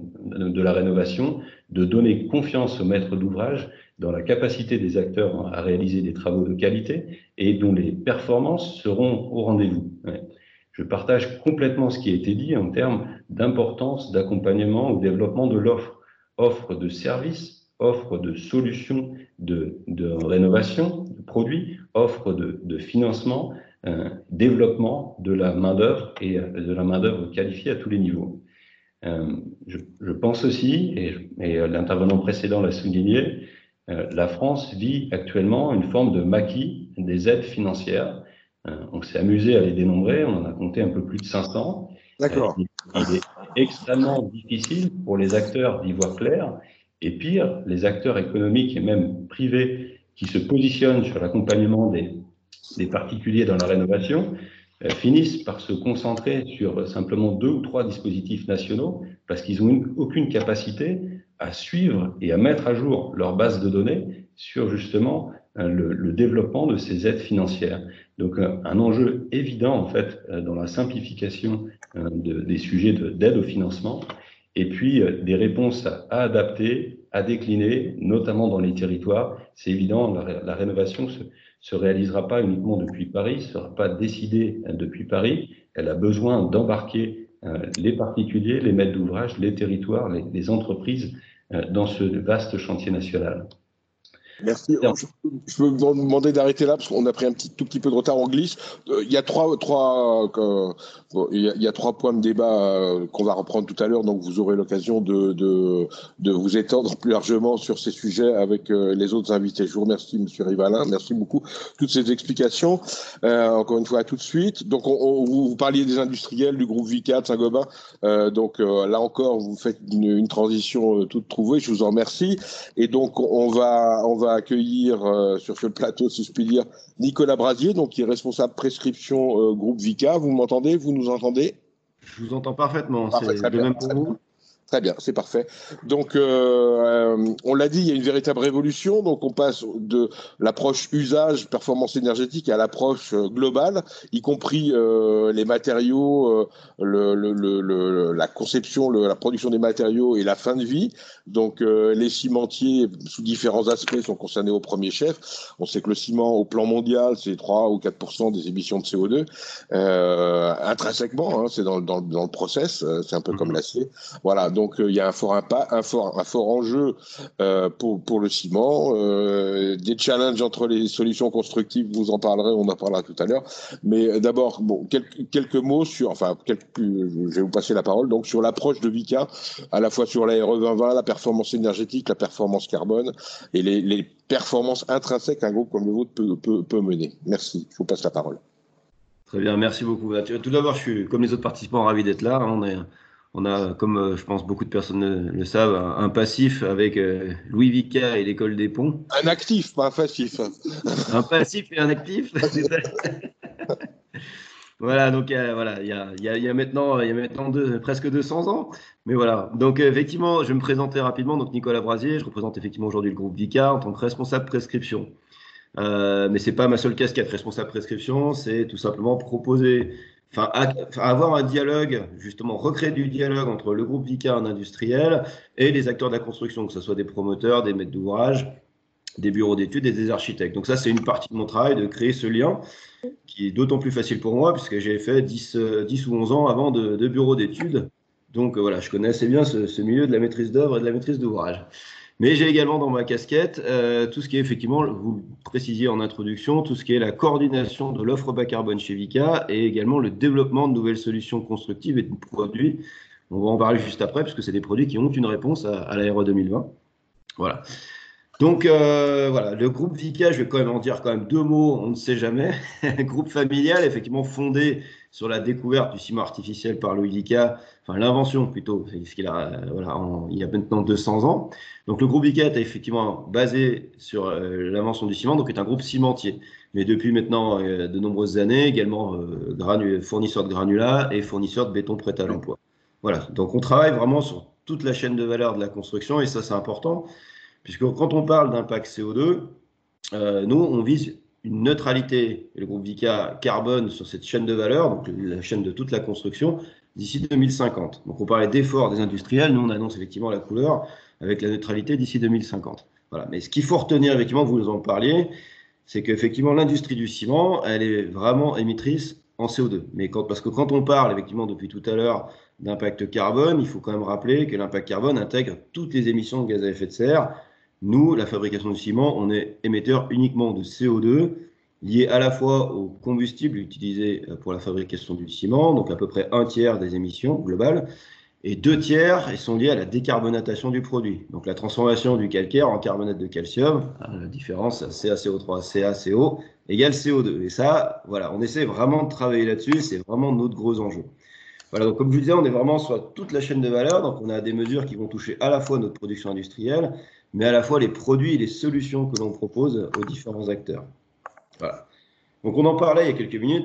la rénovation, de donner confiance aux maîtres d'ouvrage dans la capacité des acteurs à réaliser des travaux de qualité et dont les performances seront au rendez-vous. Je partage complètement ce qui a été dit en termes d'importance d'accompagnement au développement de offre de services, offre de solutions de rénovation de produits, offre de financement, développement de la main-d'œuvre et de la main-d'œuvre qualifiée à tous les niveaux. Je pense aussi, et l'intervenant précédent l'a souligné, la France vit actuellement une forme de maquis des aides financières. On s'est amusé à les dénombrer, on en a compté un peu plus de 500. D'accord. Il est extrêmement difficile pour les acteurs d'y voir clair, et pire, les acteurs économiques et même privés qui se positionnent sur l'accompagnement des particuliers dans la rénovation finissent par se concentrer sur simplement 2 ou 3 dispositifs nationaux parce qu'ils n'ont aucune capacité à suivre et à mettre à jour leur base de données sur justement le développement de ces aides financières. Donc un enjeu évident en fait dans la simplification des sujets d'aide au financement et puis des réponses à adapter, à décliner, notamment dans les territoires. C'est évident, la rénovation se réalisera pas uniquement depuis Paris, ne sera pas décidée depuis Paris. Elle a besoin d'embarquer les particuliers, les maîtres d'ouvrage, les territoires, les entreprises dans ce vaste chantier national. Merci. Je peux vous demander d'arrêter là parce qu'on a pris tout petit peu de retard, on glisse. Il y a trois points de débat qu'on va reprendre tout à l'heure, donc vous aurez l'occasion de vous étendre plus largement sur ces sujets avec les autres invités. Je vous remercie, Monsieur Rivalin. Merci beaucoup toutes ces explications. Encore une fois, à tout de suite. Donc, vous parliez des industriels du groupe Vicat de Saint-Gobain. Donc là encore, vous faites une transition toute trouvée. Je vous en remercie. Et donc, on va accueillir sur ce plateau, si je puis dire, Nicolas Brasier, donc qui est responsable prescription groupe Vicat. Vous m'entendez? Vous nous entendez? Je vous entends parfaitement. Parfait, C'est de même pour vous. Très bien, c'est parfait. Donc, on l'a dit, il y a une véritable révolution. Donc, on passe de l'approche usage, performance énergétique à l'approche globale, y compris les matériaux, la conception, la production des matériaux et la fin de vie. Donc, les cimentiers, sous différents aspects, sont concernés au premier chef. On sait que le ciment, au plan mondial, c'est 3 ou 4% des émissions de CO2. Intrinsèquement, hein, c'est dans le process, c'est un peu comme l'acier. Voilà. Donc, il y a un fort enjeu pour le ciment. Des challenges entre les solutions constructives, vous en parlerez, on en parlera tout à l'heure. Mais d'abord, bon, quelques mots sur, je vais vous passer la parole, donc sur l'approche de Vicat, à la fois sur la RE 2020, la performance énergétique, la performance carbone et les performances intrinsèques qu'un groupe comme le vôtre peut mener. Merci, je vous passe la parole. Très bien, merci beaucoup. Tout d'abord, je suis, comme les autres participants, ravi d'être là. On a, comme je pense beaucoup de personnes le savent, un passif avec Louis Vicat et l'école des ponts. Un actif, pas un passif. Un passif et un actif. Voilà, donc voilà, il y a maintenant presque 200 ans. Mais voilà, donc effectivement, je vais me présenter rapidement. Donc Nicolas Brasier, je représente effectivement aujourd'hui le groupe Vicat en tant que responsable prescription. Mais c'est pas ma seule casquette. Responsable prescription, c'est tout simplement proposer. Avoir un dialogue, justement, recréer du dialogue entre le groupe Vicat, un industriel, et les acteurs de la construction, que ce soit des promoteurs, des maîtres d'ouvrage, des bureaux d'études et des architectes. Donc ça, c'est une partie de mon travail, de créer ce lien, qui est d'autant plus facile pour moi, puisque j'ai fait 10 ou 11 ans avant de bureau d'études. Donc voilà, je connais assez bien ce milieu de la maîtrise d'œuvre et de la maîtrise d'ouvrage. Mais j'ai également dans ma casquette tout ce qui est effectivement, vous le précisiez en introduction, tout ce qui est la coordination de l'offre bas carbone chez Vicat et également le développement de nouvelles solutions constructives et de produits. On va en parler juste après, puisque c'est des produits qui ont une réponse à la RE 2020. Voilà. Donc voilà, le groupe Vicat, je vais quand même en dire deux mots, on ne sait jamais. Groupe familial, effectivement fondé sur la découverte du ciment artificiel par Louis Vicat, enfin l'invention plutôt, ce qu'il a, il y a maintenant 200 ans. Donc le groupe Vicat est effectivement basé sur l'invention du ciment, donc est un groupe cimentier. Mais depuis maintenant de nombreuses années, également fournisseur de granulats et fournisseur de béton prêt à l'emploi. Voilà, donc on travaille vraiment sur toute la chaîne de valeur de la construction et ça c'est important. Puisque quand on parle d'impact CO2, nous, on vise une neutralité, le groupe Vicat carbone sur cette chaîne de valeur, donc la chaîne de toute la construction, d'ici 2050. Donc on parlait d'efforts des industriels, nous on annonce effectivement la couleur avec la neutralité d'ici 2050. Voilà. Mais ce qu'il faut retenir, effectivement, vous en parliez, c'est qu'effectivement l'industrie du ciment, elle est vraiment émettrice en CO2. Mais parce que quand on parle, effectivement, depuis tout à l'heure, d'impact carbone, il faut quand même rappeler que l'impact carbone intègre toutes les émissions de gaz à effet de serre. Nous, la fabrication du ciment, on est émetteur uniquement de CO2, lié à la fois au combustible utilisé pour la fabrication du ciment, donc à peu près 1/3 des émissions globales, et 2/3 sont liés à la décarbonatation du produit. Donc la transformation du calcaire en carbonate de calcium, la différence CaCO3, CaCO égale CO2. Et ça, voilà, on essaie vraiment de travailler là-dessus, c'est vraiment notre gros enjeu. Voilà, donc comme je vous disais, on est vraiment sur toute la chaîne de valeur, donc on a des mesures qui vont toucher à la fois notre production industrielle, mais à la fois les produits et les solutions que l'on propose aux différents acteurs. Voilà. Donc on en parlait il y a quelques minutes,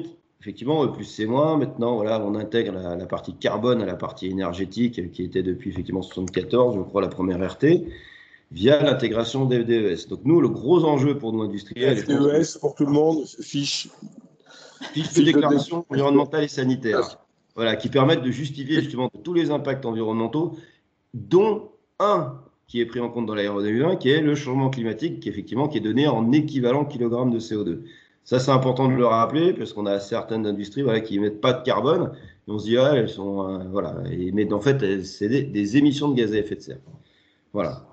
effectivement, E plus C moins. Maintenant, voilà, on intègre la partie carbone à la partie énergétique qui était depuis effectivement 74, je crois, la première RT, via l'intégration des FDES. Donc nous, le gros enjeu pour nous industriels… FDES, pour tout le monde, fiche de déclaration environnementale et sanitaire, voilà, qui permettent de justifier justement tous les impacts environnementaux, dont un qui est pris en compte dans la RE 2020, qui est le changement climatique, qui est donné en équivalent kilogramme de CO2. Ça, c'est important de le rappeler, parce qu'on a certaines industries qui n'émettent pas de carbone, et on se dit, elles sont, mais en fait, c'est des émissions de gaz à effet de serre. Voilà.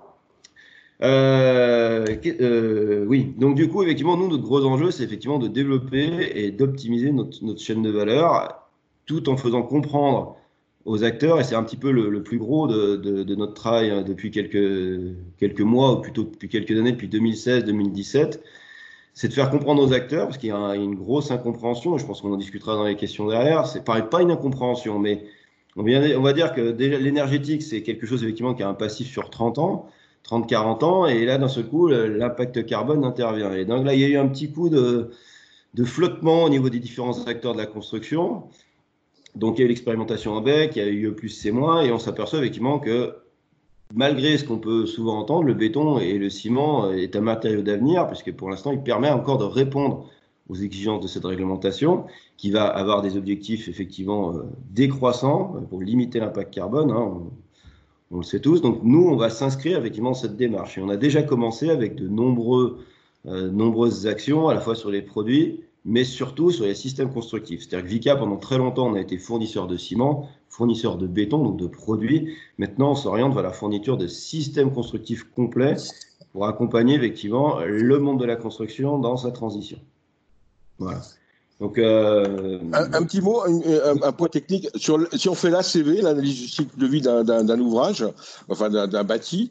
Oui, donc du coup, effectivement, nous, notre gros enjeu, c'est effectivement de développer et d'optimiser notre chaîne de valeur, tout en faisant comprendre aux acteurs, et c'est un petit peu le plus gros de notre travail depuis quelques mois, ou plutôt depuis quelques années, depuis 2016-2017, c'est de faire comprendre aux acteurs, parce qu'il y a une grosse incompréhension, et je pense qu'on en discutera dans les questions derrière, c'est pas une incompréhension, mais on va dire que déjà l'énergétique, c'est quelque chose effectivement qui a un passif sur 30 ans, 30-40 ans, et là, d'un seul coup, l'impact carbone intervient. Et donc là, il y a eu un petit coup de flottement au niveau des différents acteurs de la construction. Donc, il y a eu l'expérimentation en bec, il y a eu E plus C moins, et on s'aperçoit effectivement que malgré ce qu'on peut souvent entendre, le béton et le ciment est un matériau d'avenir, puisque pour l'instant, il permet encore de répondre aux exigences de cette réglementation, qui va avoir des objectifs effectivement décroissants pour limiter l'impact carbone, hein, on le sait tous. Donc nous, on va s'inscrire effectivement dans cette démarche. Et on a déjà commencé avec de nombreuses actions, à la fois sur les produits, mais surtout sur les systèmes constructifs. C'est-à-dire que Vicat, pendant très longtemps, on a été fournisseur de ciment, fournisseur de béton, donc de produits. Maintenant, on s'oriente vers la fourniture de systèmes constructifs complets pour accompagner effectivement le monde de la construction dans sa transition. Voilà. Donc, un petit mot, un point technique. Si on fait l'ACV, l'analyse du cycle de vie d'un ouvrage, enfin d'un bâti,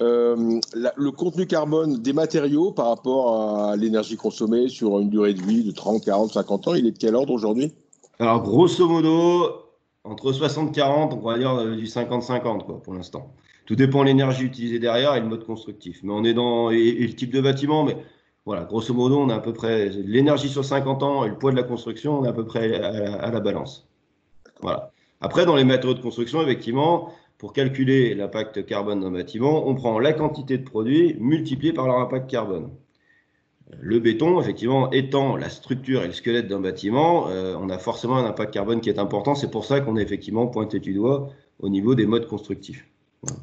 le contenu carbone des matériaux par rapport à l'énergie consommée sur une durée de vie de 30, 40, 50 ans, il est de quel ordre aujourd'hui? Alors, grosso modo, entre 60-40, on va dire du 50-50 quoi, pour l'instant. Tout dépend de l'énergie utilisée derrière et le mode constructif. Mais on est dans… et le type de bâtiment, mais… Voilà, grosso modo, on a à peu près l'énergie sur 50 ans et le poids de la construction, on est à peu près à la balance. Voilà. Après, dans les matériaux de construction, effectivement, pour calculer l'impact carbone d'un bâtiment, on prend la quantité de produits multipliée par leur impact carbone. Le béton, effectivement, étant la structure et le squelette d'un bâtiment, on a forcément un impact carbone qui est important. C'est pour ça qu'on est effectivement pointé du doigt au niveau des modes constructifs. Voilà.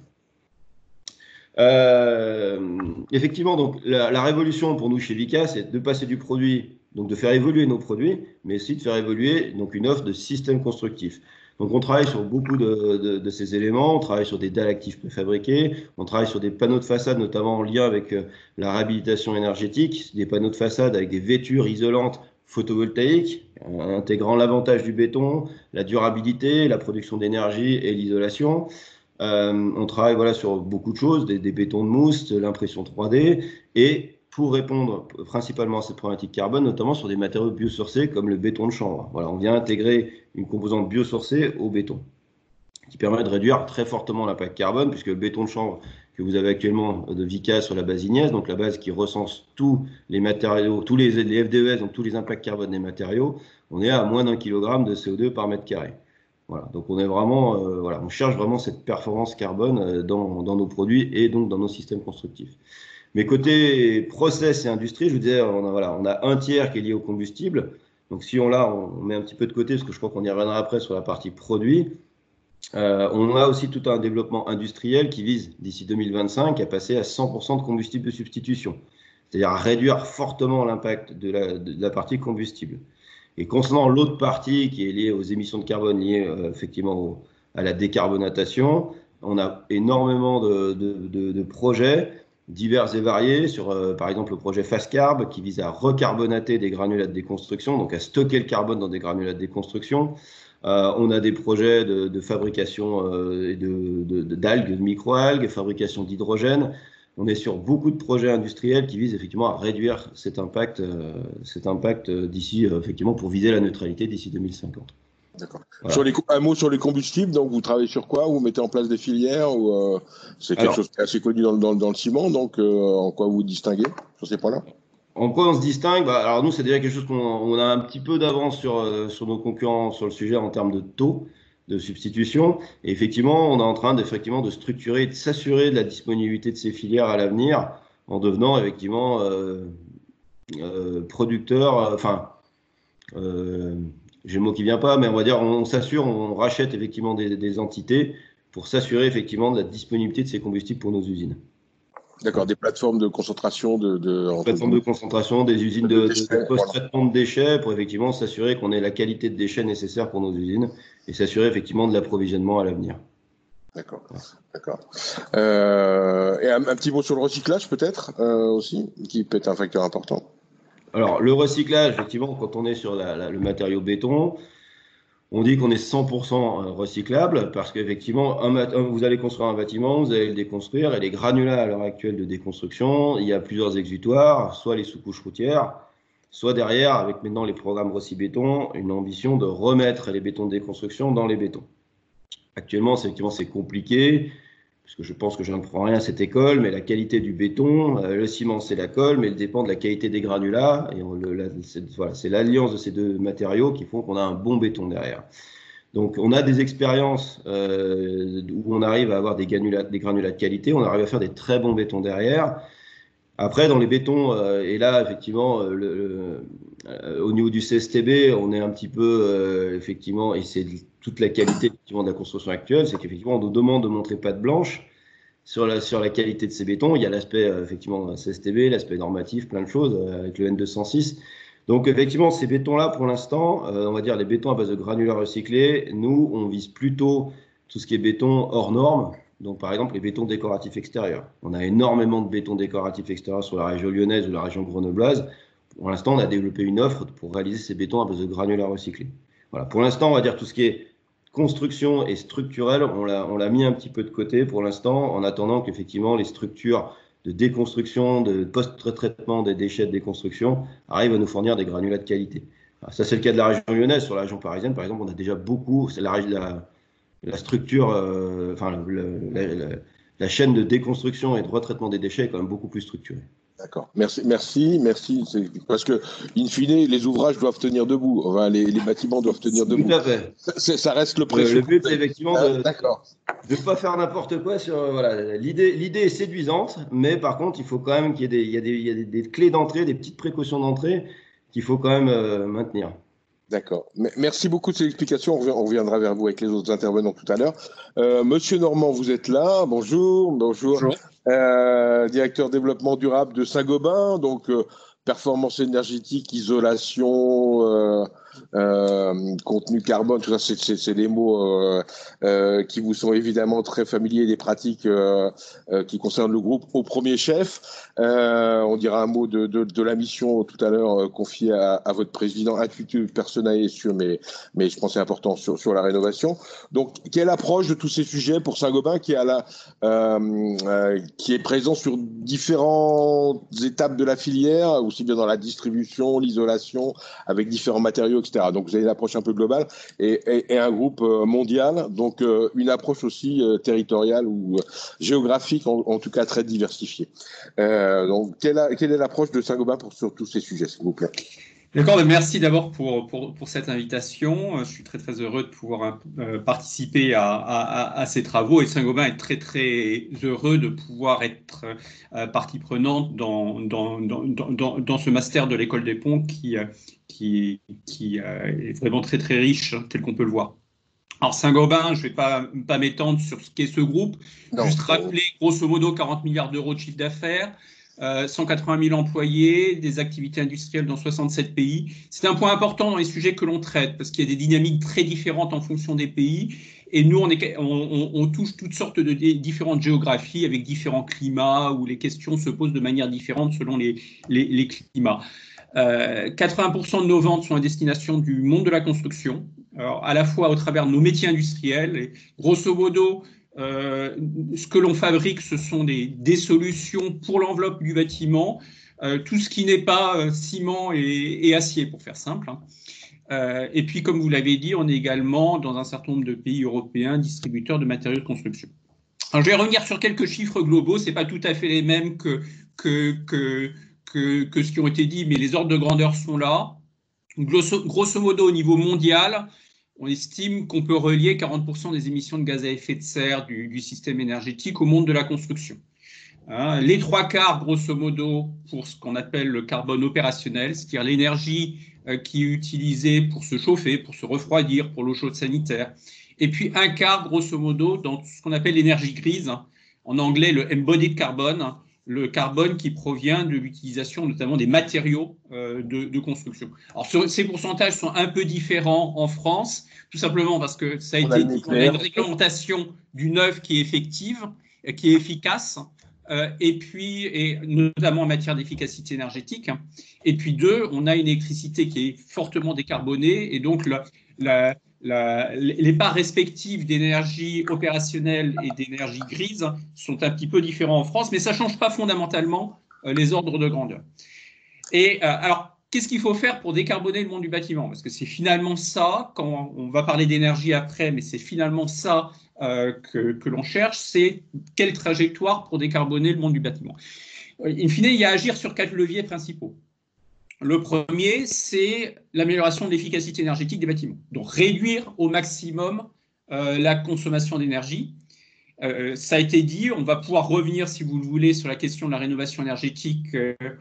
Effectivement, donc la révolution pour nous chez Vicat, c'est de passer du produit, donc de faire évoluer nos produits, mais aussi de faire évoluer donc une offre de systèmes constructifs. Donc on travaille sur beaucoup de ces éléments, on travaille sur des dalles actives préfabriquées, on travaille sur des panneaux de façade, notamment en lien avec la réhabilitation énergétique, des panneaux de façade avec des vêtures isolantes photovoltaïques, intégrant l'avantage du béton, la durabilité, la production d'énergie et l'isolation. On travaille sur beaucoup de choses, des bétons de mousse, l'impression 3D, et pour répondre principalement à cette problématique carbone, notamment sur des matériaux biosourcés comme le béton de chanvre. Voilà, on vient intégrer une composante biosourcée au béton, qui permet de réduire très fortement l'impact carbone, puisque le béton de chanvre que vous avez actuellement de Vicat sur la base Ignace, donc la base qui recense tous les matériaux, tous les FDES, donc tous les impacts carbone des matériaux, on est à moins d'1 kg de CO2 par mètre carré. Voilà, donc on est vraiment, on cherche vraiment cette performance carbone dans nos produits et donc dans nos systèmes constructifs. Mais côté process et industrie, je vous disais, on a un tiers qui est lié au combustible. Donc si on met un petit peu de côté, parce que je crois qu'on y reviendra après sur la partie produit. On a aussi tout un développement industriel qui vise d'ici 2025 à passer à 100% de combustible de substitution, c'est-à-dire à réduire fortement l'impact de la partie combustible. Et concernant l'autre partie qui est liée aux émissions de carbone liées effectivement à la décarbonatation, on a énormément de projets divers et variés sur, par exemple, le projet FastCarb qui vise à recarbonater des granulats de déconstruction, donc à stocker le carbone dans des granulats de déconstruction. On a des projets de fabrication d'algues, de microalgues, fabrication d'hydrogène. On est sur beaucoup de projets industriels qui visent effectivement à réduire cet impact d'ici, effectivement, pour viser la neutralité d'ici 2050. D'accord. Voilà. Un mot sur les combustibles, donc vous travaillez sur quoi? Vous mettez en place des filières ou c'est quelque chose qui est assez connu dans le ciment, donc en quoi vous vous distinguez sur ces points-là? En quoi on se distingue? Alors nous, c'est déjà quelque chose qu'on a un petit peu d'avance sur nos concurrents sur le sujet en termes de taux de substitution. Et effectivement, on est en train de structurer et de s'assurer de la disponibilité de ces filières à l'avenir en devenant effectivement producteur, j'ai le mot qui vient pas, mais on va dire on s'assure, on rachète effectivement des entités pour s'assurer effectivement de la disponibilité de ces combustibles pour nos usines. D'accord, des plateformes de concentration plateformes de concentration, des usines de post-traitement voilà. de déchets pour effectivement s'assurer qu'on ait la qualité de déchets nécessaire pour nos usines et s'assurer effectivement de l'approvisionnement à l'avenir. D'accord, d'accord. Et un petit mot sur le recyclage peut-être aussi, qui peut être un facteur important. Alors le recyclage, effectivement, quand on est sur le matériau béton, on dit qu'on est 100% recyclable parce qu'effectivement, vous allez construire un bâtiment, vous allez le déconstruire et les granulats à l'heure actuelle de déconstruction, il y a plusieurs exutoires, soit les sous-couches routières, soit derrière, avec maintenant les programmes Recy-Béton, une ambition de remettre les bétons de déconstruction dans les bétons. Actuellement, effectivement, c'est compliqué, parce que je pense que je n'apprends rien à cette école, mais la qualité du béton, le ciment, c'est la colle, mais elle dépend de la qualité des granulats. Et c'est l'alliance de ces deux matériaux qui font qu'on a un bon béton derrière. Donc, on a des expériences où on arrive à avoir des granulats de qualité, on arrive à faire des très bons bétons derrière. Après, dans les bétons, et là, effectivement, au niveau du CSTB, on est un petit peu, effectivement, et c'est toute la qualité effectivement, de la construction actuelle, c'est qu'effectivement, on nous demande de montrer patte blanche sur la qualité de ces bétons. Il y a l'aspect, effectivement, CSTB, l'aspect normatif, plein de choses, avec le N206. Donc, effectivement, ces bétons-là, pour l'instant, on va dire les bétons à base de granulats recyclés, nous, on vise plutôt tout ce qui est béton hors norme. Donc, par exemple, les bétons décoratifs extérieurs. On a énormément de bétons décoratifs extérieurs sur la région lyonnaise ou la région grenobloise. Pour l'instant, on a développé une offre pour réaliser ces bétons à base de granulats recyclés. Voilà. Pour l'instant, on va dire tout ce qui est construction et structurel, on l'a mis un petit peu de côté pour l'instant, en attendant qu'effectivement les structures de déconstruction, de post-traitement des déchets de déconstruction arrivent à nous fournir des granulats de qualité. Alors, ça, c'est le cas de la région lyonnaise. Sur la région parisienne, par exemple, on a déjà beaucoup, c'est la structure, la chaîne de déconstruction et de retraitement des déchets est quand même beaucoup plus structurée. D'accord. Merci. Parce que, in fine, les ouvrages doivent tenir debout. Enfin, les bâtiments doivent tenir debout. Tout à fait. Ça reste le précieux. Le but, c'est effectivement de ne pas faire n'importe quoi. L'idée est séduisante, mais par contre, il faut quand même qu'il y ait des clés d'entrée, des petites précautions d'entrée qu'il faut quand même maintenir. D'accord. Merci beaucoup de ces explications. On reviendra vers vous avec les autres intervenants tout à l'heure. Monsieur Normand, vous êtes là. Bonjour. Directeur développement durable de Saint-Gobain. Donc, performance énergétique, isolation, contenu carbone, tout ça, c'est des mots qui vous sont évidemment très familiers, des pratiques qui concernent le groupe au premier chef. On dira un mot de la mission tout à l'heure confiée à votre président, intitulé personnel sûr, mais je pense que c'est important sur la rénovation. Donc, quelle approche de tous ces sujets pour Saint-Gobain qui est présent sur différentes étapes de la filière, aussi bien dans la distribution, l'isolation, avec différents matériaux, etc. Donc, vous avez une approche un peu globale et un groupe mondial, donc une approche aussi territoriale ou géographique, en tout cas très diversifiée. Donc, quelle est l'approche de Saint-Gobain sur tous ces sujets, s'il vous plaît? D'accord, merci d'abord pour cette invitation. Je suis très très heureux de pouvoir participer à ces travaux et Saint-Gobain est très très heureux de pouvoir être partie prenante dans ce master de l'école des ponts qui est vraiment très très riche tel qu'on peut le voir. Alors Saint-Gobain, je ne vais pas m'étendre sur ce qu'est ce groupe, juste rappeler grosso modo 40 milliards d'euros de chiffre d'affaires. 180 000 employés, des activités industrielles dans 67 pays. C'est un point important dans les sujets que l'on traite parce qu'il y a des dynamiques très différentes en fonction des pays. Et nous, on touche toutes sortes de différentes géographies avec différents climats où les questions se posent de manière différente selon les climats. 80% de nos ventes sont à destination du monde de la construction, alors, à la fois au travers de nos métiers industriels. Et, grosso modo, ce que l'on fabrique, ce sont des solutions pour l'enveloppe du bâtiment, tout ce qui n'est pas ciment et acier, pour faire simple. Et puis, comme vous l'avez dit, on est également, dans un certain nombre de pays européens, distributeurs de matériaux de construction. Alors, je vais revenir sur quelques chiffres globaux. Ce n'est pas tout à fait les mêmes que que ce qui ont été dit, mais les ordres de grandeur sont là. Grosso modo, au niveau mondial, on estime qu'on peut relier 40% des émissions de gaz à effet de serre du système énergétique au monde de la construction. Les 3/4, grosso modo, pour ce qu'on appelle le carbone opérationnel, c'est-à-dire l'énergie qui est utilisée pour se chauffer, pour se refroidir, pour l'eau chaude sanitaire. Et puis 1/4, grosso modo, dans ce qu'on appelle l'énergie grise, en anglais le embodied carbone, le carbone qui provient de l'utilisation notamment des matériaux de construction. Alors ces pourcentages sont un peu différents en France, tout simplement parce que ça a été dit, on a une réglementation du neuf qui est effective, qui est efficace, et notamment en matière d'efficacité énergétique. Et puis deux, on a une électricité qui est fortement décarbonée, et donc les parts respectives d'énergie opérationnelle et d'énergie grise sont un petit peu différents en France, mais ça ne change pas fondamentalement les ordres de grandeur. Et alors, qu'est-ce qu'il faut faire pour décarboner le monde du bâtiment? Parce que c'est finalement ça, quand on va parler d'énergie après, mais c'est finalement ça que l'on cherche, c'est quelle trajectoire pour décarboner le monde du bâtiment. In fine, il y a à agir sur 4 leviers principaux. Le premier, c'est l'amélioration de l'efficacité énergétique des bâtiments. Donc, réduire au maximum la consommation d'énergie. Ça a été dit, on va pouvoir revenir, si vous le voulez, sur la question de la rénovation énergétique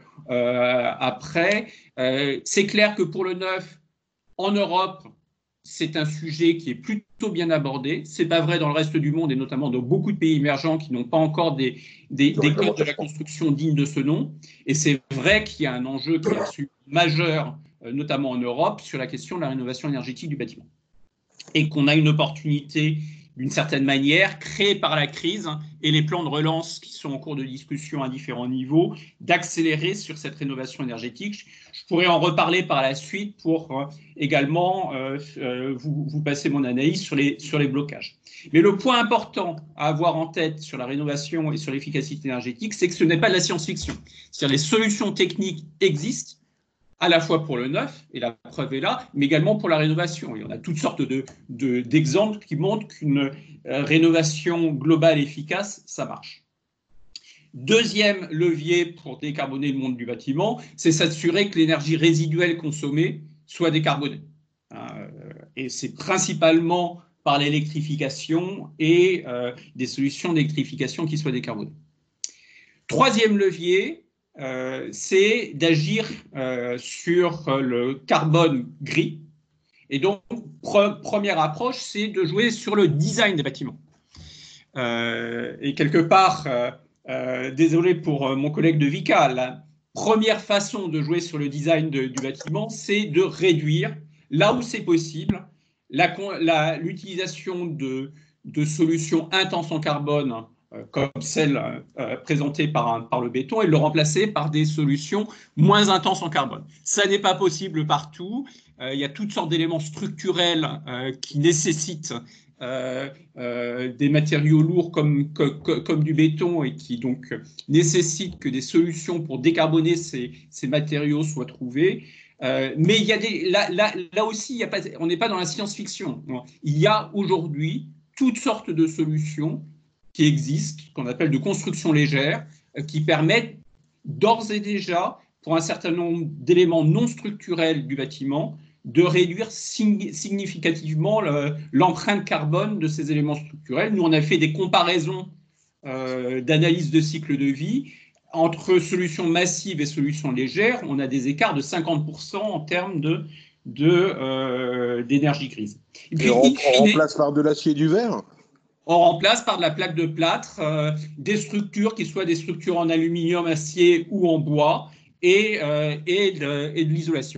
après. C'est clair que pour le neuf, en Europe, c'est un sujet qui est plutôt bien abordé. Ce n'est pas vrai dans le reste du monde, et notamment dans beaucoup de pays émergents qui n'ont pas encore des codes de la construction dignes de ce nom. Et c'est vrai qu'il y a un enjeu qui est majeur, notamment en Europe, sur la question de la rénovation énergétique du bâtiment. Et qu'on a une opportunité, d'une certaine manière, créée par la crise et les plans de relance qui sont en cours de discussion à différents niveaux, d'accélérer sur cette rénovation énergétique. Je pourrais en reparler par la suite pour également vous passer mon analyse sur les blocages. Mais le point important à avoir en tête sur la rénovation et sur l'efficacité énergétique, c'est que ce n'est pas de la science-fiction. C'est-à-dire les solutions techniques existent, à la fois pour le neuf, et la preuve est là, mais également pour la rénovation. Et on a toutes sortes d'exemples qui montrent qu'une rénovation globale efficace, ça marche. Deuxième levier pour décarboner le monde du bâtiment, c'est s'assurer que l'énergie résiduelle consommée soit décarbonée. Et c'est principalement par l'électrification et des solutions d'électrification qui soient décarbonées. Troisième levier, c'est d'agir sur le carbone gris. Et donc, première approche, c'est de jouer sur le design des bâtiments. Et quelque part, désolé pour mon collègue de Vicat, la première façon de jouer sur le design du bâtiment, c'est de réduire, là où c'est possible, l'utilisation de solutions intenses en carbone, comme celle présentée par le béton, et le remplacer par des solutions moins intenses en carbone. Ça n'est pas possible partout. Il y a toutes sortes d'éléments structurels qui nécessitent des matériaux lourds comme du béton, et qui donc nécessitent que des solutions pour décarboner ces matériaux soient trouvées. Mais il y a là aussi, on n'est pas dans la science-fiction. Il y a aujourd'hui toutes sortes de solutions qui existent, qu'on appelle de construction légère, qui permettent d'ores et déjà, pour un certain nombre d'éléments non structurels du bâtiment, de réduire significativement l'empreinte carbone de ces éléments structurels. Nous, on a fait des comparaisons d'analyse de cycle de vie. Entre solutions massives et solutions légères, on a des écarts de 50% en termes d'énergie grise. Et puis, on remplace par de l'acier et du verre? On remplace par de la plaque de plâtre, des structures qui soient des structures en aluminium, acier ou en bois, et de l'isolation.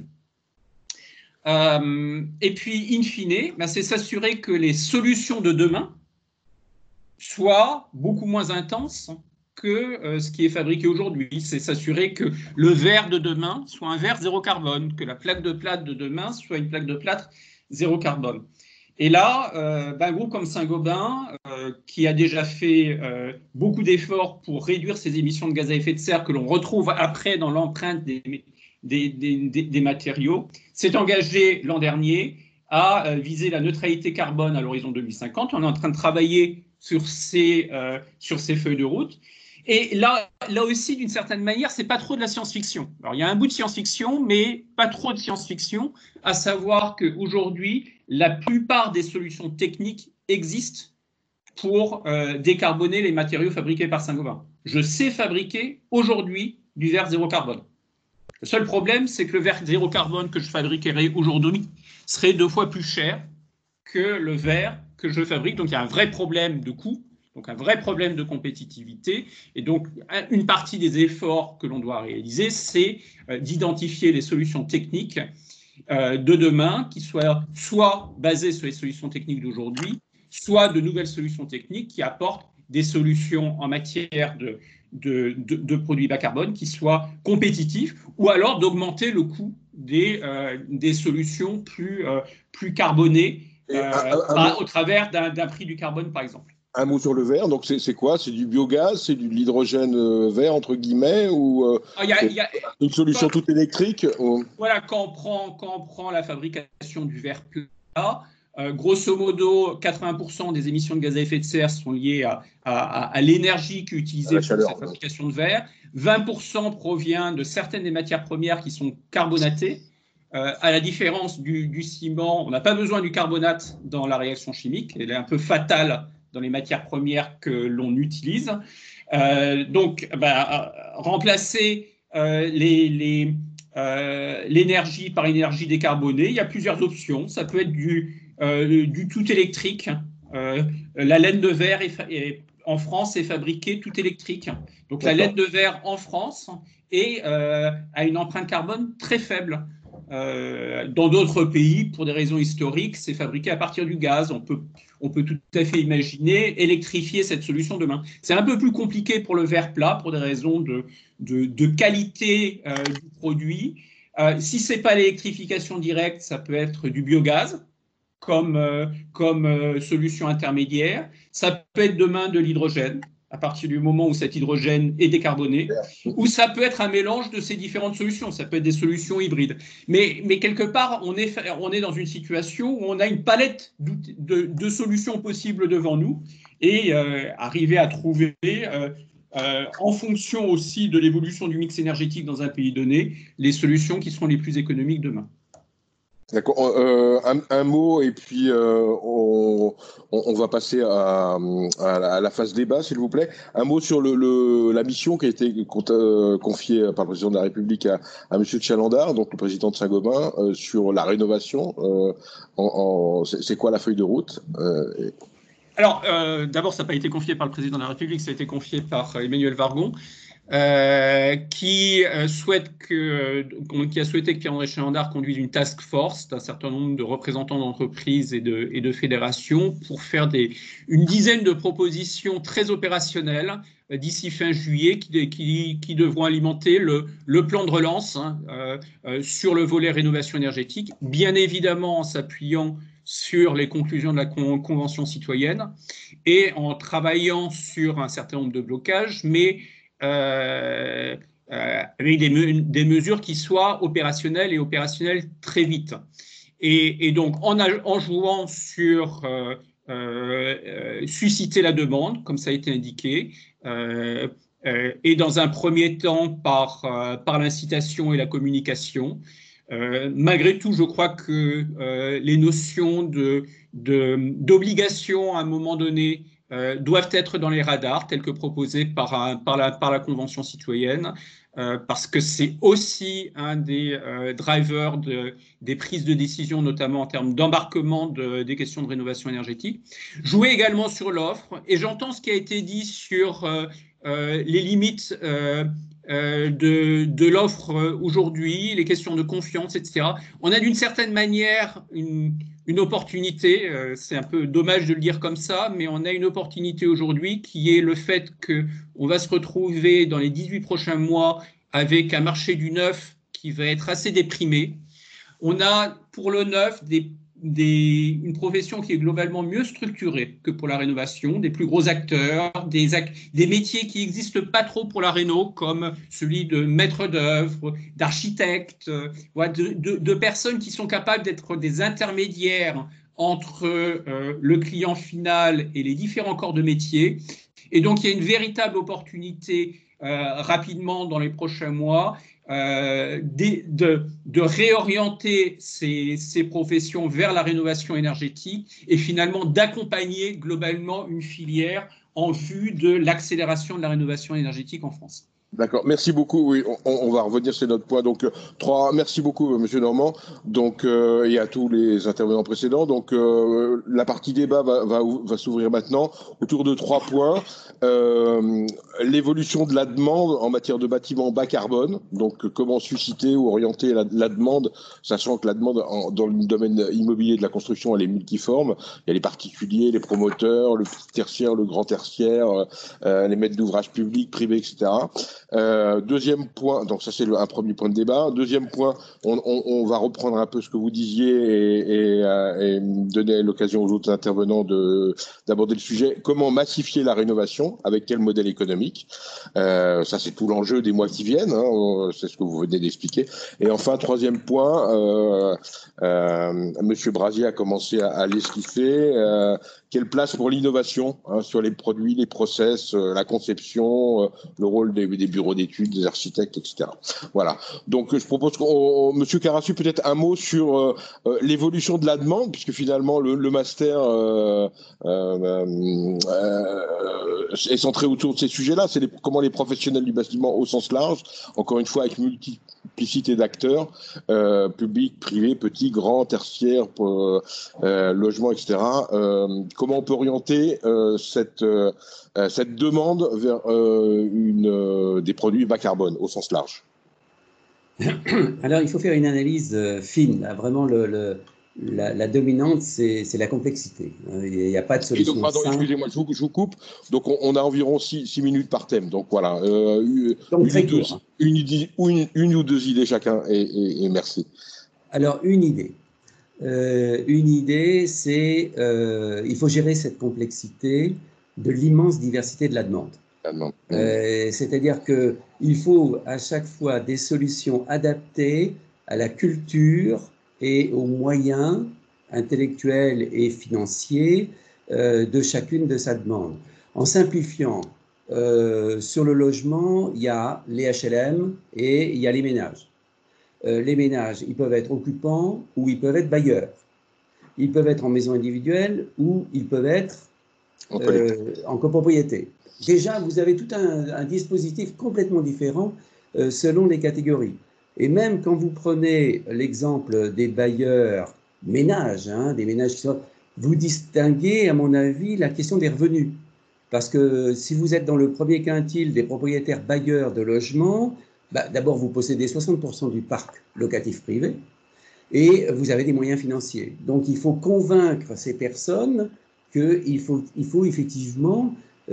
Et puis, in fine, c'est s'assurer que les solutions de demain soient beaucoup moins intenses que ce qui est fabriqué aujourd'hui. C'est s'assurer que le verre de demain soit un verre zéro carbone, que la plaque de plâtre de demain soit une plaque de plâtre zéro carbone. Et là, un groupe comme Saint-Gobain, qui a déjà fait beaucoup d'efforts pour réduire ses émissions de gaz à effet de serre, que l'on retrouve après dans l'empreinte des matériaux, s'est engagé l'an dernier à viser la neutralité carbone à l'horizon 2050. On est en train de travailler sur ces feuilles de route. Et là aussi, d'une certaine manière, c'est pas trop de la science-fiction. Alors, il y a un bout de science-fiction, mais pas trop de science-fiction, à savoir qu'aujourd'hui, la plupart des solutions techniques existent pour décarboner les matériaux fabriqués par Saint-Gobain. Je sais fabriquer aujourd'hui du verre zéro carbone. Le seul problème, c'est que le verre zéro carbone que je fabriquerai aujourd'hui serait 2 fois plus cher que le verre que je fabrique. Donc, il y a un vrai problème de coût, donc un vrai problème de compétitivité. Et donc, une partie des efforts que l'on doit réaliser, c'est d'identifier les solutions techniques de demain qui soient soit basées sur les solutions techniques d'aujourd'hui, soit de nouvelles solutions techniques qui apportent des solutions en matière de produits bas carbone qui soient compétitifs, ou alors d'augmenter le coût des solutions plus carbonées au travers d'un prix du carbone, par exemple. Un mot sur le verre, donc c'est quoi? C'est du biogaz, c'est de l'hydrogène vert, entre guillemets, ou une solution toute électrique? Voilà, quand on prend la fabrication du verre plat, grosso modo, 80% des émissions de gaz à effet de serre sont liées à l'énergie qui est utilisée pour cette fabrication de verre. 20% provient de certaines des matières premières qui sont carbonatées. À la différence du ciment, on n'a pas besoin du carbonate dans la réaction chimique. Elle est un peu fatale dans les matières premières que l'on utilise. Donc, remplacer l'énergie par énergie décarbonée, il y a plusieurs options. Ça peut être du tout électrique. La laine de verre en France est fabriquée tout électrique. Donc, la laine de verre en France a une empreinte carbone très faible. Dans d'autres pays, pour des raisons historiques, c'est fabriqué à partir du gaz. On peut tout à fait imaginer électrifier cette solution demain. C'est un peu plus compliqué pour le verre plat, pour des raisons de qualité du produit. Si ce n'est pas l'électrification directe, ça peut être du biogaz comme solution intermédiaire. Ça peut être demain de l'hydrogène, à partir du moment où cet hydrogène est décarboné, ou ça peut être un mélange de ces différentes solutions, ça peut être des solutions hybrides. Mais quelque part, on est dans une situation où on a une palette de solutions possibles devant nous, et arriver à trouver, en fonction aussi de l'évolution du mix énergétique dans un pays donné, les solutions qui seront les plus économiques demain. D'accord. Un mot et puis on va passer à la phase débat, s'il vous plaît. Un mot sur la mission qui a été confiée par le président de la République à M. Chalandard, donc le président de Saint-Gobain, sur la rénovation. C'est quoi la feuille de route? Alors, d'abord, ça n'a pas été confié par le président de la République, ça a été confié par Emmanuel Vargon. Qui a souhaité que Pierre-André Chalandard conduise une task force d'un certain nombre de représentants d'entreprises et de fédérations pour faire une dizaine de propositions très opérationnelles d'ici fin juillet qui devront alimenter le plan de relance sur le volet rénovation énergétique, bien évidemment en s'appuyant sur les conclusions de la Convention citoyenne et en travaillant sur un certain nombre de blocages, mais avec des mesures qui soient opérationnelles et opérationnelles très vite. Et donc, en jouant sur susciter la demande, comme ça a été indiqué, et dans un premier temps par l'incitation et la communication. Malgré tout, je crois que les notions d'obligation à un moment donné doivent être dans les radars, tels que proposés par la Convention citoyenne, parce que c'est aussi un des drivers des prises de décision, notamment en termes d'embarquement des questions de rénovation énergétique. Jouer également sur l'offre, et j'entends ce qui a été dit sur les limites de l'offre aujourd'hui, les questions de confiance, etc. On a d'une certaine manière une opportunité, c'est un peu dommage de le dire comme ça, mais on a une opportunité aujourd'hui qui est le fait qu'on va se retrouver dans les 18 prochains mois avec un marché du neuf qui va être assez déprimé. On a pour le neuf une profession qui est globalement mieux structurée que pour la rénovation, des plus gros acteurs, des métiers qui n'existent pas trop pour la réno, comme celui de maître d'œuvre, d'architecte, de personnes qui sont capables d'être des intermédiaires entre le client final et les différents corps de métier. Et donc, il y a une véritable opportunité rapidement dans les prochains mois de réorienter ces professions vers la rénovation énergétique et finalement d'accompagner globalement une filière en vue de l'accélération de la rénovation énergétique en France. D'accord, merci beaucoup. Oui, on va revenir sur notre point. Donc, merci beaucoup, Monsieur Normand. Donc, et à tous les intervenants précédents. Donc, la partie débat va s'ouvrir maintenant autour de 3 points. L'évolution de la demande en matière de bâtiments bas carbone. Donc, comment susciter ou orienter la demande, sachant que la demande dans le domaine immobilier de la construction, elle est multiforme. Il y a les particuliers, les promoteurs, le petit tertiaire, le grand tertiaire, les maîtres d'ouvrage publics, privés, etc. Deuxième point, donc ça c'est un premier point de débat. Deuxième point, on va reprendre un peu ce que vous disiez et donner l'occasion aux autres intervenants d'aborder le sujet. Comment massifier la rénovation, avec quel modèle économique? Ça c'est tout l'enjeu des mois qui viennent, hein, c'est ce que vous venez d'expliquer. Et enfin, troisième point, Monsieur Brasier a commencé à l'esquisser. Quelle place pour l'innovation sur les produits, les process, la conception, le rôle des bureaux d'études, des architectes, etc. Voilà. Donc, je propose Monsieur Carassu, peut-être un mot sur l'évolution de la demande, puisque finalement, le master est centré autour de ces sujets-là. C'est comment les professionnels du bâtiment au sens large, encore une fois, avec multiplicité d'acteurs, publics, privés, petits, grands, tertiaires, logements, etc., comment on peut orienter cette demande vers des produits bas carbone au sens large? Alors, il faut faire une analyse fine. Là, vraiment, la dominante, c'est la complexité. Il n'y a pas de solution donc, pardon, simple. excusez-moi, je vous coupe. Donc, on a environ 6 minutes par thème. Donc, voilà. Donc, très court. Une ou deux idées chacun, et merci. Alors, une idée. Une idée, c'est il faut gérer cette complexité de l'immense diversité de la demande. C'est-à-dire qu'il faut à chaque fois des solutions adaptées à la culture et aux moyens intellectuels et financiers de chacune de sa demande. En simplifiant, sur le logement, il y a les HLM et il y a les ménages. Les ménages, ils peuvent être occupants ou ils peuvent être bailleurs. Ils peuvent être en maison individuelle ou ils peuvent être en copropriété. Déjà, vous avez tout un dispositif complètement différent selon les catégories. Et même quand vous prenez l'exemple des bailleurs ménages, des ménages qui sont... Vous distinguez, à mon avis, la question des revenus. Parce que si vous êtes dans le premier quintile des propriétaires bailleurs de logements, d'abord, vous possédez 60% du parc locatif privé et vous avez des moyens financiers. Donc, il faut convaincre ces personnes qu'il faut effectivement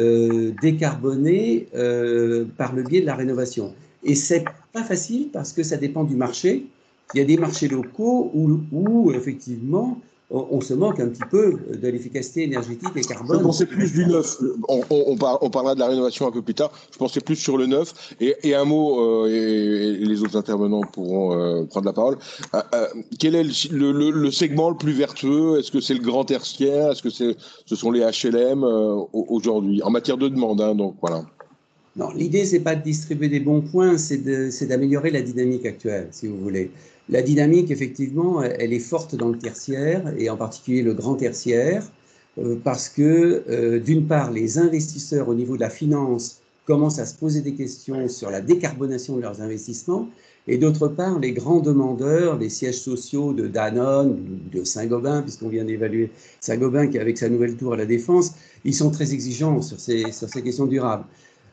décarboner par le biais de la rénovation. Et c'est pas facile parce que ça dépend du marché. Il y a des marchés locaux où effectivement, on se moque un petit peu de l'efficacité énergétique et carbone. Je pensais plus du neuf. On parlera de la rénovation un peu plus tard. Je pensais plus sur le neuf. Et un mot, et les autres intervenants pourront prendre la parole. Quel est le segment le plus vertueux? Est-ce que c'est le grand tertiaire? Est-ce que ce sont les HLM aujourd'hui, en matière de demande, donc voilà. Non, l'idée, c'est pas de distribuer des bons points, c'est d'améliorer la dynamique actuelle, si vous voulez. La dynamique, effectivement, elle est forte dans le tertiaire, et en particulier le grand tertiaire, parce que, d'une part, les investisseurs au niveau de la finance commencent à se poser des questions sur la décarbonation de leurs investissements, et d'autre part, les grands demandeurs, les sièges sociaux de Danone, de Saint-Gobain, puisqu'on vient d'évaluer Saint-Gobain qui est avec sa nouvelle tour à la Défense, ils sont très exigeants sur ces questions durables.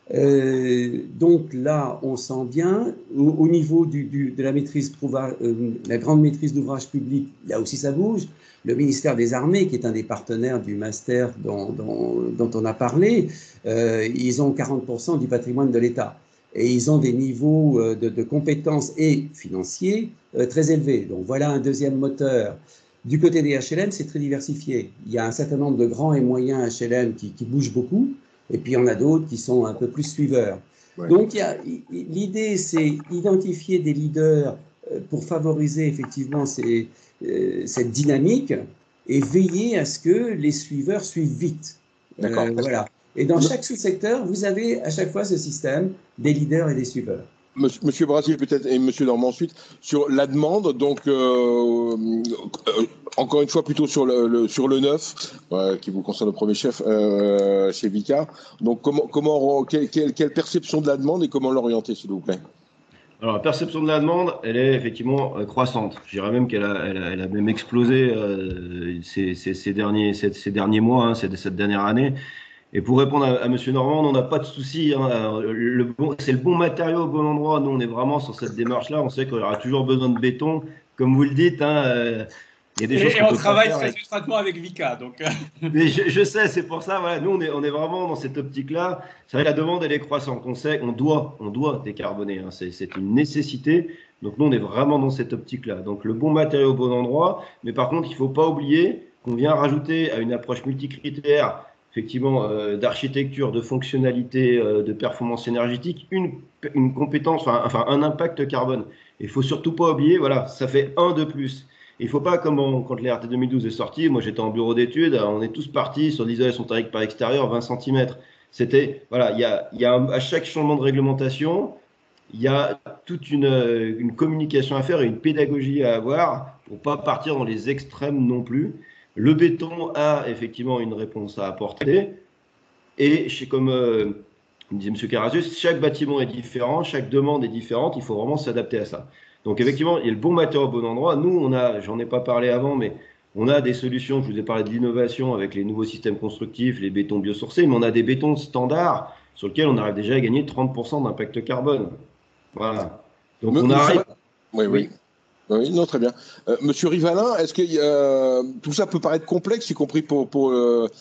Donc là, on sent bien, au niveau de la maîtrise, la grande maîtrise d'ouvrage public, là aussi ça bouge. Le ministère des Armées, qui est un des partenaires du master dont on a parlé, ils ont 40% du patrimoine de l'État. Et ils ont des niveaux de compétences et financiers très élevés. Donc voilà un deuxième moteur. Du côté des HLM, c'est très diversifié. Il y a un certain nombre de grands et moyens HLM qui bougent beaucoup. Et puis, il y en a d'autres qui sont un peu plus suiveurs. Ouais. Donc, l'idée, c'est identifier des leaders pour favoriser effectivement cette dynamique et veiller à ce que les suiveurs suivent vite. Voilà. Et dans chaque sous-secteur, vous avez à chaque fois ce système des leaders et des suiveurs. Monsieur Brasier peut-être et Monsieur Normand ensuite sur la demande, donc encore une fois plutôt sur le neuf qui vous concerne le premier chef chez Vicat. Donc quelle perception de la demande et comment l'orienter s'il vous plaît? Alors la perception de la demande, elle est effectivement croissante. Je dirais même qu'elle a même explosé ces derniers mois, hein, cette dernière année. Et pour répondre à Monsieur Normand, on n'a pas de souci. Hein. C'est le bon matériau au bon endroit. Nous, on est vraiment sur cette démarche-là. On sait qu'on aura toujours besoin de béton. Comme vous le dites, hein, il y a des choses et on travaille très étroitement avec Vicat. Donc... Mais je sais, c'est pour ça. Voilà, nous, on est vraiment dans cette optique-là. C'est vrai que la demande, elle est croissante. On sait qu'on doit décarboner. Hein. C'est une nécessité. Donc, nous, on est vraiment dans cette optique-là. Donc, le bon matériau au bon endroit. Mais par contre, il ne faut pas oublier qu'on vient rajouter à une approche multicritère, effectivement, d'architecture, de fonctionnalité, de performance énergétique, une compétence, enfin un impact carbone. Il ne faut surtout pas oublier, voilà, ça fait un de plus. Il ne faut pas, comme quand l'ERT 2012 est sorti, moi j'étais en bureau d'études, on est tous partis sur l'isolation thermique par extérieur, 20 cm. C'était, voilà, il y a à chaque changement de réglementation, il y a toute une communication à faire et une pédagogie à avoir pour ne pas partir dans les extrêmes non plus. Le béton a effectivement une réponse à apporter et comme disait M. Carasius, chaque bâtiment est différent, chaque demande est différente, il faut vraiment s'adapter à ça. Donc effectivement, il y a le bon matériau au bon endroit. Nous, j'en ai pas parlé avant, mais on a des solutions, je vous ai parlé de l'innovation avec les nouveaux systèmes constructifs, les bétons biosourcés, mais on a des bétons standards sur lesquels on arrive déjà à gagner 30% d'impact carbone. Voilà. Donc on arrive... Oui. Oui, non, très bien. Monsieur Rivalin, est-ce que tout ça peut paraître complexe, y compris pour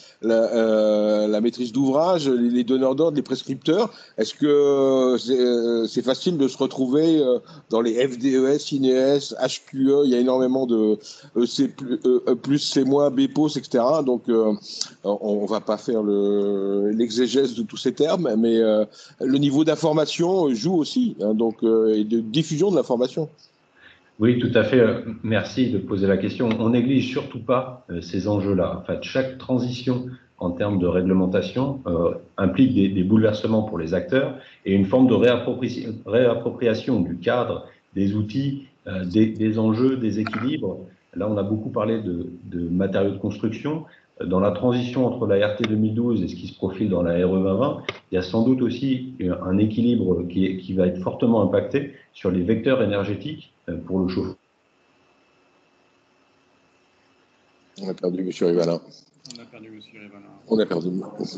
la maîtrise d'ouvrage, les donneurs d'ordre, les prescripteurs? Est-ce que c'est facile de se retrouver dans les FDES, INES, HQE? Il y a énormément de C+, C-, BPOS, etc. Donc, on va pas faire l'exégèse de tous ces termes, mais le niveau d'information joue aussi, hein, donc, et de diffusion de l'information. Oui, tout à fait. Merci de poser la question. On néglige surtout pas ces enjeux-là. En fait, chaque transition en termes de réglementation implique des bouleversements pour les acteurs et une forme de réappropriation du cadre, des outils, des enjeux, des équilibres. Là, on a beaucoup parlé de matériaux de construction. Dans la transition entre la RT 2012 et ce qui se profile dans la RE 2020, il y a sans doute aussi un équilibre qui va être fortement impacté sur les vecteurs énergétiques pour le chauffage. On a perdu M. Rivalin. On a perdu.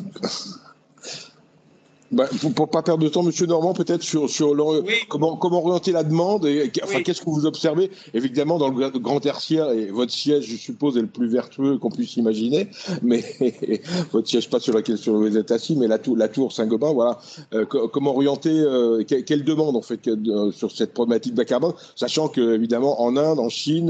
Pour ne pas perdre de temps, M. Normand, peut-être sur oui. comment orienter la demande et enfin, qu'est-ce que vous observez? Évidemment, dans le grand tertiaire, et votre siège, je suppose, est le plus vertueux qu'on puisse imaginer, mais votre siège, pas sur laquelle vous êtes assis, mais la tour Saint-Gobain, voilà. Comment orienter, quelle demande, en fait, sur cette problématique bas carbone, sachant que, évidemment, en Inde, en Chine,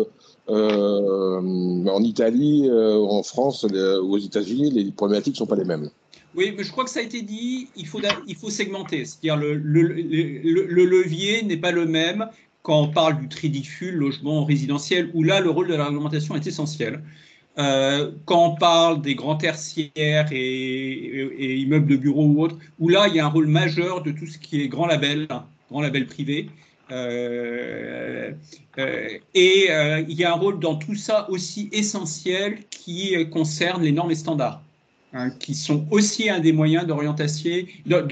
en Italie, en France, aux États-Unis, les problématiques ne sont pas les mêmes. Oui, mais je crois que ça a été dit, il faut segmenter. C'est-à-dire le levier n'est pas le même quand on parle du très diffus, logement résidentiel, où là, le rôle de la réglementation est essentiel. Quand on parle des grands tertiaires et immeubles de bureaux ou autres, où là, il y a un rôle majeur de tout ce qui est grand label privé. Il y a un rôle dans tout ça aussi essentiel qui concerne les normes et standards, qui sont aussi un des moyens d'orienter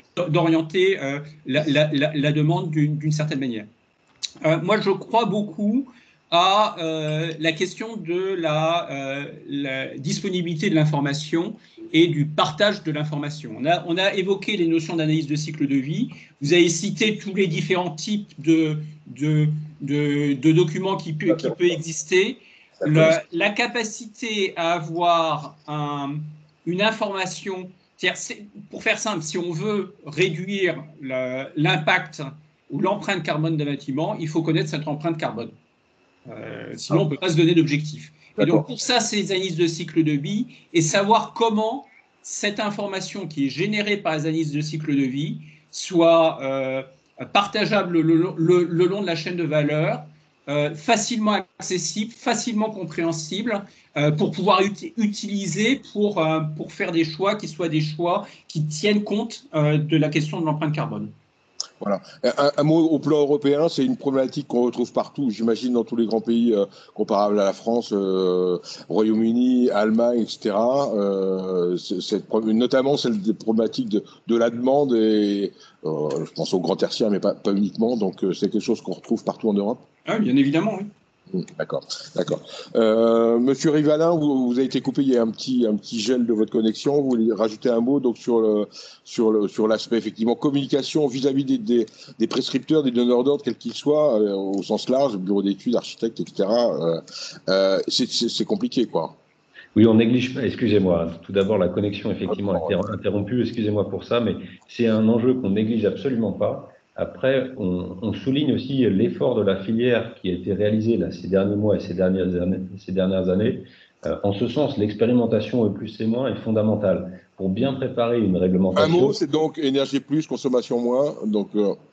la demande d'une certaine manière. Moi, je crois beaucoup à la question de la disponibilité de l'information et du partage de l'information. On a évoqué les notions d'analyse de cycle de vie. Vous avez cité tous les différents types de documents qui peuvent exister. La capacité à avoir une information, pour faire simple, si on veut réduire l'impact ou l'empreinte carbone d'un bâtiment, il faut connaître cette empreinte carbone. Sinon, on ne peut pas se donner d'objectif. Et donc, pour ça, c'est les analyses de cycle de vie et savoir comment cette information qui est générée par les analyses de cycle de vie soit partageable le long de la chaîne de valeur facilement accessible, facilement compréhensible, pour pouvoir utiliser pour faire des choix qui soient des choix qui tiennent compte de la question de l'empreinte carbone. Voilà. Un mot au plan européen, c'est une problématique qu'on retrouve partout, j'imagine, dans tous les grands pays comparables à la France, Royaume-Uni, Allemagne, etc. Notamment celle des problématiques de la demande, et je pense au grand tertiaire, mais pas uniquement. Donc c'est quelque chose qu'on retrouve partout en Europe. Ah, bien évidemment, oui. D'accord. Monsieur Rivalin, vous avez été coupé, il y a un petit gel de votre connexion. Vous voulez rajouter un mot donc sur l'aspect effectivement communication vis-à-vis des prescripteurs, des donneurs d'ordre, quels qu'ils soient, au sens large, bureau d'études, architectes, etc. C'est compliqué, quoi. Oui, on néglige pas, excusez-moi, tout d'abord la connexion effectivement interrompue, excusez-moi pour ça, mais c'est un enjeu qu'on néglige absolument pas. Après, on souligne aussi l'effort de la filière qui a été réalisé là, ces derniers mois et ces dernières années. En ce sens, l'expérimentation plus c'est moins est fondamentale pour bien préparer une réglementation. Un mot, c'est donc énergie plus, consommation moins. Donc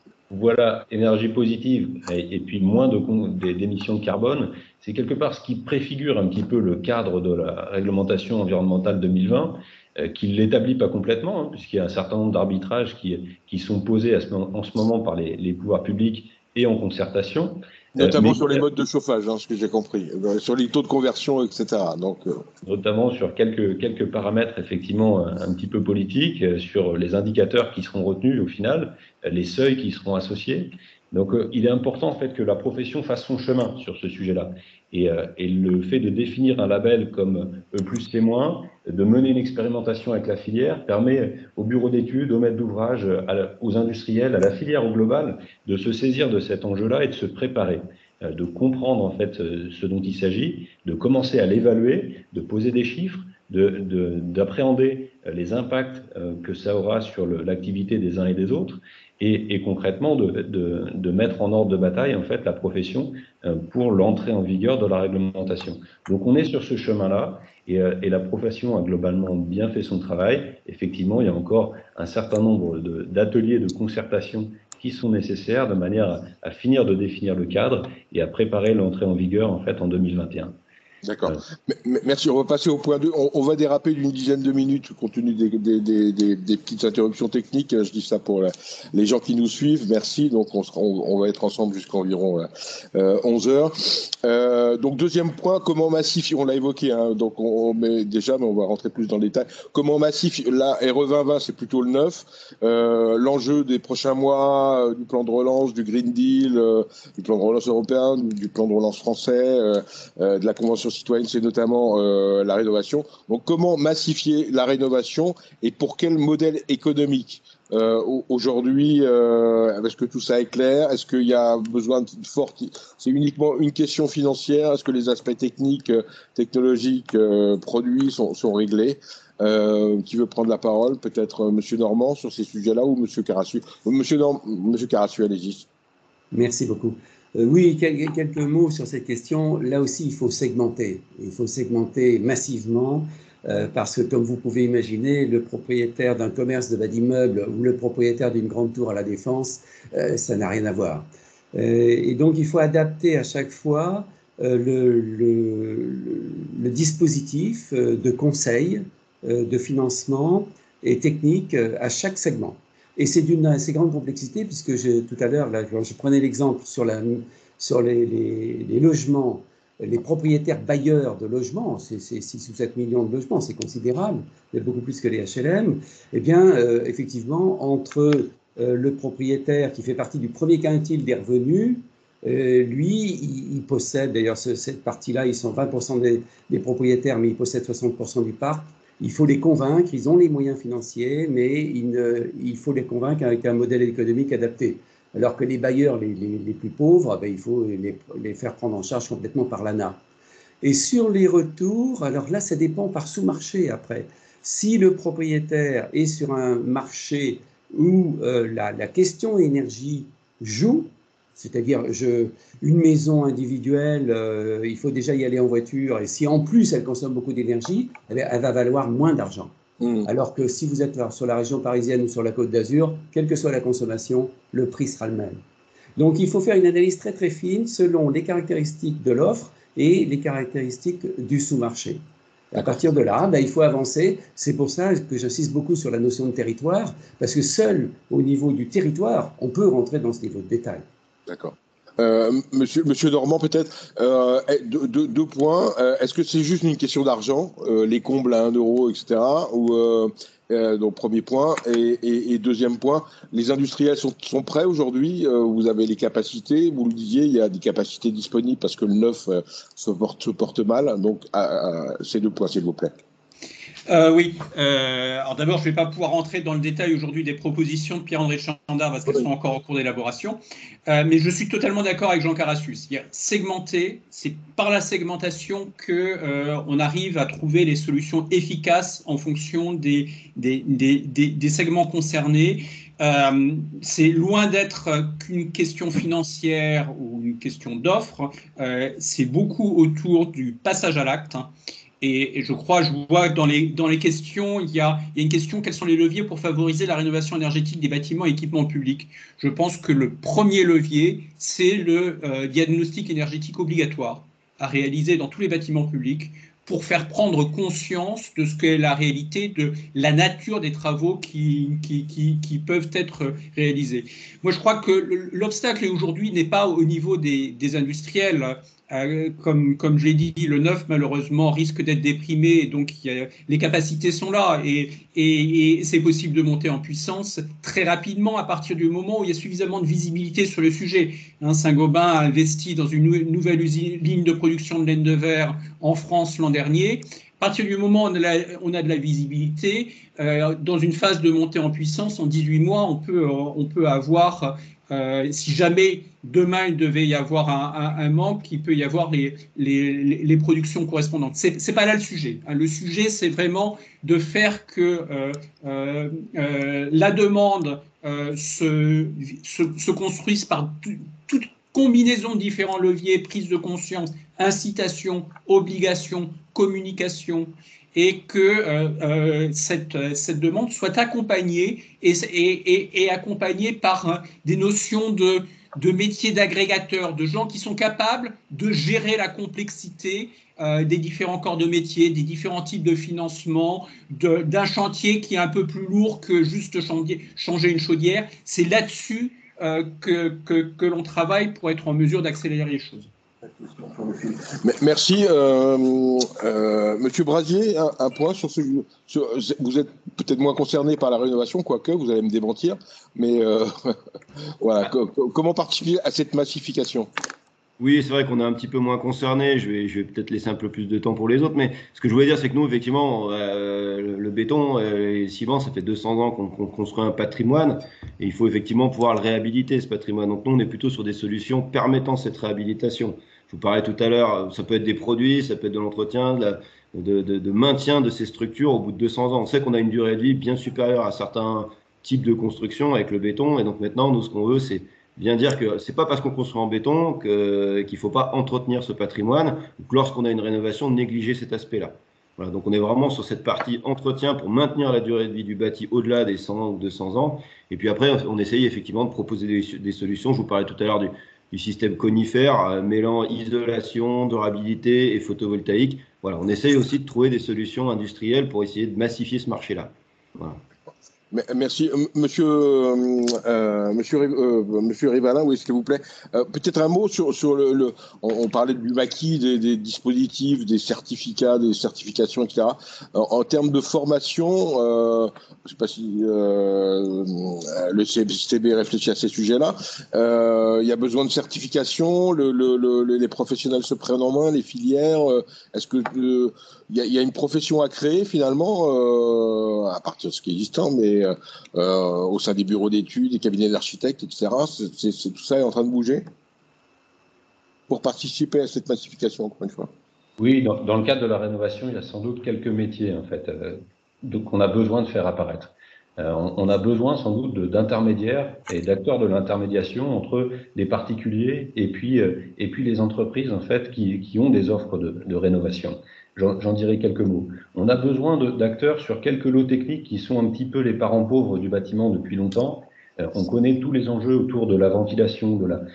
voilà, énergie positive et puis moins d'émissions de carbone. C'est quelque part ce qui préfigure un petit peu le cadre de la réglementation environnementale 2020. Qui ne l'établit pas complètement, hein, puisqu'il y a un certain nombre d'arbitrages qui sont posés en ce moment par les pouvoirs publics et en concertation. Notamment sur les modes de chauffage, ce que j'ai compris, sur les taux de conversion, etc. Donc, notamment sur quelques paramètres effectivement un petit peu politiques, sur les indicateurs qui seront retenus au final, les seuils qui seront associés. Donc il est important en fait que la profession fasse son chemin sur ce sujet-là. Et le fait de définir un label comme E+, C-, de mener une expérimentation avec la filière, permet aux bureaux d'études, aux maîtres d'ouvrage, aux industriels, à la filière au global, de se saisir de cet enjeu-là et de se préparer, de comprendre en fait ce dont il s'agit, de commencer à l'évaluer, de poser des chiffres, d'appréhender les impacts que ça aura sur l'activité des uns et des autres, et concrètement de mettre en ordre de bataille en fait la profession pour l'entrée en vigueur de la réglementation. Donc on est sur ce chemin-là et la profession a globalement bien fait son travail. Effectivement, il y a encore un certain nombre d'ateliers de concertation qui sont nécessaires de manière à finir de définir le cadre et à préparer l'entrée en vigueur en fait en 2021. D'accord. Merci. On va passer au point 2. On va déraper d'une dizaine de minutes compte tenu des petites interruptions techniques. Je dis ça pour les gens qui nous suivent. Merci. Donc, on va être ensemble jusqu'à environ 11 heures. Donc, deuxième point, comment massifier, on l'a évoqué, donc on met déjà, mais on va rentrer plus dans le détail. Comment massifier, là, RE 2020, c'est plutôt le 9. L'enjeu des prochains mois, du plan de relance, du Green Deal, du plan de relance européen, du plan de relance français, de la Convention citoyenne, c'est notamment la rénovation. Donc, comment massifier la rénovation et pour quel modèle économique aujourd'hui, est-ce que tout ça est clair? Est-ce qu'il y a besoin de forte... C'est uniquement une question financière? Est-ce que les aspects techniques, technologiques, produits sont réglés? Qui veut prendre la parole? Peut-être Monsieur Normand sur ces sujets-là ou Monsieur Carassu? Monsieur Carassu, allez-y. Merci beaucoup. Oui, quelques mots sur cette question. Là aussi, il faut segmenter. Il faut segmenter massivement parce que, comme vous pouvez imaginer, le propriétaire d'un commerce de bas d'immeuble ou le propriétaire d'une grande tour à la Défense, ça n'a rien à voir. Et donc, il faut adapter à chaque fois le dispositif de conseil, de financement et technique à chaque segment. Et c'est d'une assez grande complexité, puisque tout à l'heure, je prenais l'exemple sur les logements, les propriétaires bailleurs de logements, c'est 6 ou 7 millions de logements, c'est considérable, c'est beaucoup plus que les HLM. Eh bien, effectivement, entre le propriétaire qui fait partie du premier quintile des revenus, lui, il possède, d'ailleurs, cette partie-là, ils sont 20% des propriétaires, mais ils possèdent 60% du parc. Il faut les convaincre, ils ont les moyens financiers, mais il faut les convaincre avec un modèle économique adapté. Alors que les bailleurs les plus pauvres, il faut les faire prendre en charge complètement par l'ANA. Et sur les retours, alors là, ça dépend par sous-marché après. Si le propriétaire est sur un marché où la question énergie joue, c'est-à-dire une maison individuelle, il faut déjà y aller en voiture, et si en plus elle consomme beaucoup d'énergie, elle va valoir moins d'argent. Alors que si vous êtes sur la région parisienne ou sur la Côte d'Azur, quelle que soit la consommation, le prix sera le même. Donc, il faut faire une analyse très très fine selon les caractéristiques de l'offre et les caractéristiques du sous-marché. À partir de là, il faut avancer. C'est pour ça que j'insiste beaucoup sur la notion de territoire, parce que seul au niveau du territoire, on peut rentrer dans ce niveau de détail. D'accord. Monsieur Normand, peut-être deux points. Est-ce que c'est juste une question d'argent, les combles à 1 euro, etc. Donc premier point. Et deuxième point, les industriels sont prêts aujourd'hui. Vous avez les capacités. Vous le disiez, il y a des capacités disponibles parce que le neuf se porte mal. Donc ces 2 points, s'il vous plaît. Oui. Alors d'abord, je ne vais pas pouvoir rentrer dans le détail aujourd'hui des propositions de Pierre-André Chandard parce qu'elles sont encore en cours d'élaboration. Mais je suis totalement d'accord avec Jean Carassus. Segmenter, c'est par la segmentation qu'on arrive à trouver les solutions efficaces en fonction des segments concernés. C'est loin d'être qu'une question financière ou une question d'offre. C'est beaucoup autour du passage à l'acte. Et je vois dans les questions, il y a une question, quels sont les leviers pour favoriser la rénovation énergétique des bâtiments et équipements publics? Je pense que le premier levier, c'est le diagnostic énergétique obligatoire à réaliser dans tous les bâtiments publics pour faire prendre conscience de ce qu'est la réalité, de la nature des travaux qui peuvent être réalisés. Moi, je crois que l'obstacle aujourd'hui n'est pas au niveau des industriels. Comme je l'ai dit, le neuf, malheureusement, risque d'être déprimé. Donc, les capacités sont là et c'est possible de monter en puissance très rapidement à partir du moment où il y a suffisamment de visibilité sur le sujet. Saint-Gobain a investi dans une nouvelle ligne de production de laine de verre en France l'an dernier. À partir du moment où on a de la visibilité, dans une phase de montée en puissance, en 18 mois, on peut avoir... si jamais demain il devait y avoir un manque, il peut y avoir les productions correspondantes. C'est pas là le sujet. Le sujet, c'est vraiment de faire que la demande se construise par toute combinaison de différents leviers, prise de conscience, incitation, obligation, communication, et que cette demande soit accompagnée et accompagnée par des notions de métiers d'agrégateurs, de gens qui sont capables de gérer la complexité des différents corps de métier, des différents types de financement, d'un chantier qui est un peu plus lourd que juste changer une chaudière. C'est là-dessus que l'on travaille pour être en mesure d'accélérer les choses. Merci. Monsieur Brasier, un point sur ce. Vous êtes peut-être moins concerné par la rénovation, quoique, vous allez me démentir, mais voilà. Comment participer à cette massification? Oui, c'est vrai qu'on est un petit peu moins concerné. Je vais peut-être laisser un peu plus de temps pour les autres, mais ce que je voulais dire, c'est que nous, effectivement, le béton et le ciment, ça fait 200 ans qu'on construit un patrimoine, et il faut effectivement pouvoir le réhabiliter, ce patrimoine. Donc nous, on est plutôt sur des solutions permettant cette réhabilitation. Je vous parlais tout à l'heure, ça peut être des produits, ça peut être de l'entretien, de maintien de ces structures au bout de 200 ans. On sait qu'on a une durée de vie bien supérieure à certains types de construction avec le béton, et donc maintenant, nous, ce qu'on veut, c'est bien dire que c'est pas parce qu'on construit en béton qu'il faut pas entretenir ce patrimoine, ou que lorsqu'on a une rénovation, négliger cet aspect-là. Voilà, donc on est vraiment sur cette partie entretien pour maintenir la durée de vie du bâti au-delà des 100 ou 200 ans. Et puis après, on essaye effectivement de proposer des solutions. Je vous parlais tout à l'heure du système conifère, mêlant isolation, durabilité et photovoltaïque. Voilà, on essaye aussi de trouver des solutions industrielles pour essayer de massifier ce marché-là. Voilà. Merci. Monsieur Rivalin, oui, s'il vous plaît. Peut-être un mot sur on parlait du maquis, des dispositifs, des certificats, des certifications, etc. En termes de formation, je ne sais pas si le CCB réfléchit à ces sujets-là. Il y a besoin de certification, les professionnels se prennent en main, les filières. Est-ce que il y a une profession à créer finalement, à partir de ce qui est existant, mais au sein des bureaux d'études, des cabinets d'architectes, etc. Tout ça est en train de bouger pour participer à cette massification, encore une fois. Oui, dans le cadre de la rénovation, il y a sans doute quelques métiers en fait qu'on a besoin de faire apparaître. On a besoin sans doute d'intermédiaires et d'acteurs de l'intermédiation entre les particuliers et puis les entreprises en fait qui ont des offres de rénovation. J'en dirai quelques mots. On a besoin d'acteurs sur quelques lots techniques qui sont un petit peu les parents pauvres du bâtiment depuis longtemps. On connaît tous les enjeux autour de la ventilation,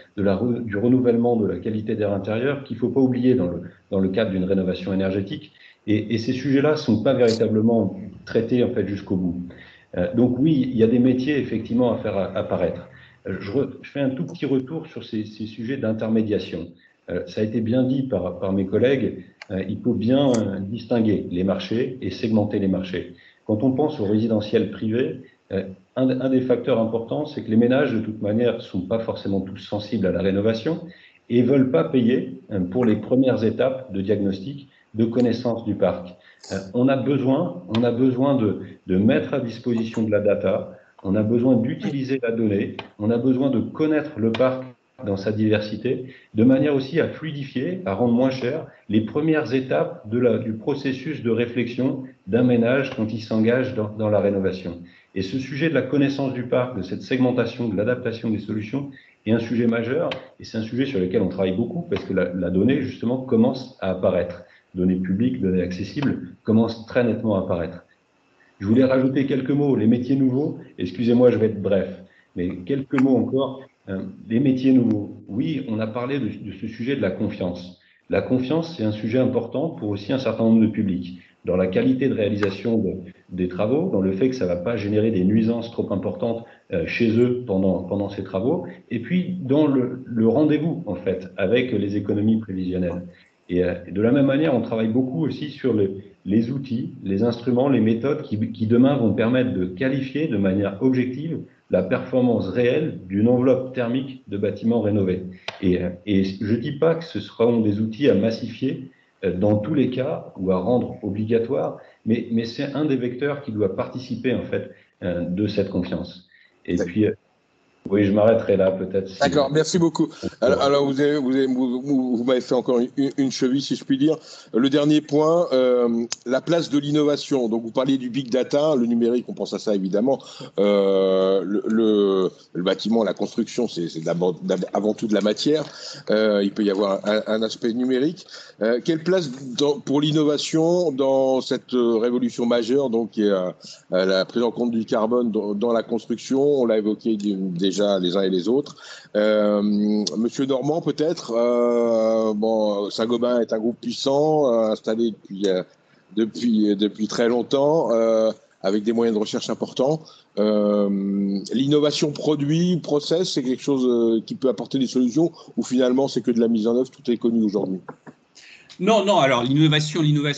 du renouvellement de la qualité d'air intérieur qu'il ne faut pas oublier dans le cadre d'une rénovation énergétique. Et ces sujets-là ne sont pas véritablement traités en fait jusqu'au bout. Donc oui, il y a des métiers effectivement à faire apparaître. Je fais un tout petit retour sur ces sujets d'intermédiation. Ça a été bien dit par mes collègues, il faut bien distinguer les marchés et segmenter les marchés. Quand on pense au résidentiel privé, un des facteurs importants, c'est que les ménages, de toute manière, ne sont pas forcément tous sensibles à la rénovation et ne veulent pas payer pour les premières étapes de diagnostic, de connaissance du parc. On a besoin de mettre à disposition de la data, on a besoin d'utiliser la donnée, on a besoin de connaître le parc dans sa diversité, de manière aussi à fluidifier, à rendre moins cher les premières étapes du processus de réflexion d'un ménage quand il s'engage dans la rénovation. Et ce sujet de la connaissance du parc, de cette segmentation, de l'adaptation des solutions est un sujet majeur et c'est un sujet sur lequel on travaille beaucoup parce que la donnée, justement, commence à apparaître. Données publiques, données accessibles, commencent très nettement à apparaître. Je voulais rajouter quelques mots, les métiers nouveaux, excusez-moi, je vais être bref, mais quelques mots encore. Les métiers nouveaux, oui, on a parlé de ce sujet de la confiance. La confiance, c'est un sujet important pour aussi un certain nombre de publics, dans la qualité de réalisation des travaux, dans le fait que ça ne va pas générer des nuisances trop importantes chez eux pendant ces travaux, et puis dans le rendez-vous, en fait, avec les économies prévisionnelles. Et de la même manière, on travaille beaucoup aussi sur les outils, les instruments, les méthodes qui demain vont permettre de qualifier de manière objective la performance réelle d'une enveloppe thermique de bâtiments rénovés. Et je ne dis pas que ce seront des outils à massifier dans tous les cas ou à rendre obligatoires, mais c'est un des vecteurs qui doit participer en fait de cette confiance. Et puis, oui, je m'arrêterai là peut-être. D'accord, merci beaucoup. Alors vous m'avez fait encore une cheville, si je puis dire. Le dernier point, la place de l'innovation. Donc vous parliez du big data, le numérique, on pense à ça évidemment. Le bâtiment, la construction, c'est avant tout de la matière. Il peut y avoir un aspect numérique. Quelle place pour l'innovation dans cette révolution majeure, donc qui est la prise en compte du carbone dans la construction? On l'a évoqué déjà les uns et les autres. Monsieur Normand, peut-être. Saint-Gobain est un groupe puissant, installé depuis très longtemps, avec des moyens de recherche importants. L'innovation produit, process, c'est quelque chose qui peut apporter des solutions, ou finalement c'est que de la mise en œuvre, tout est connu aujourd'hui? Non. Alors l'innovation,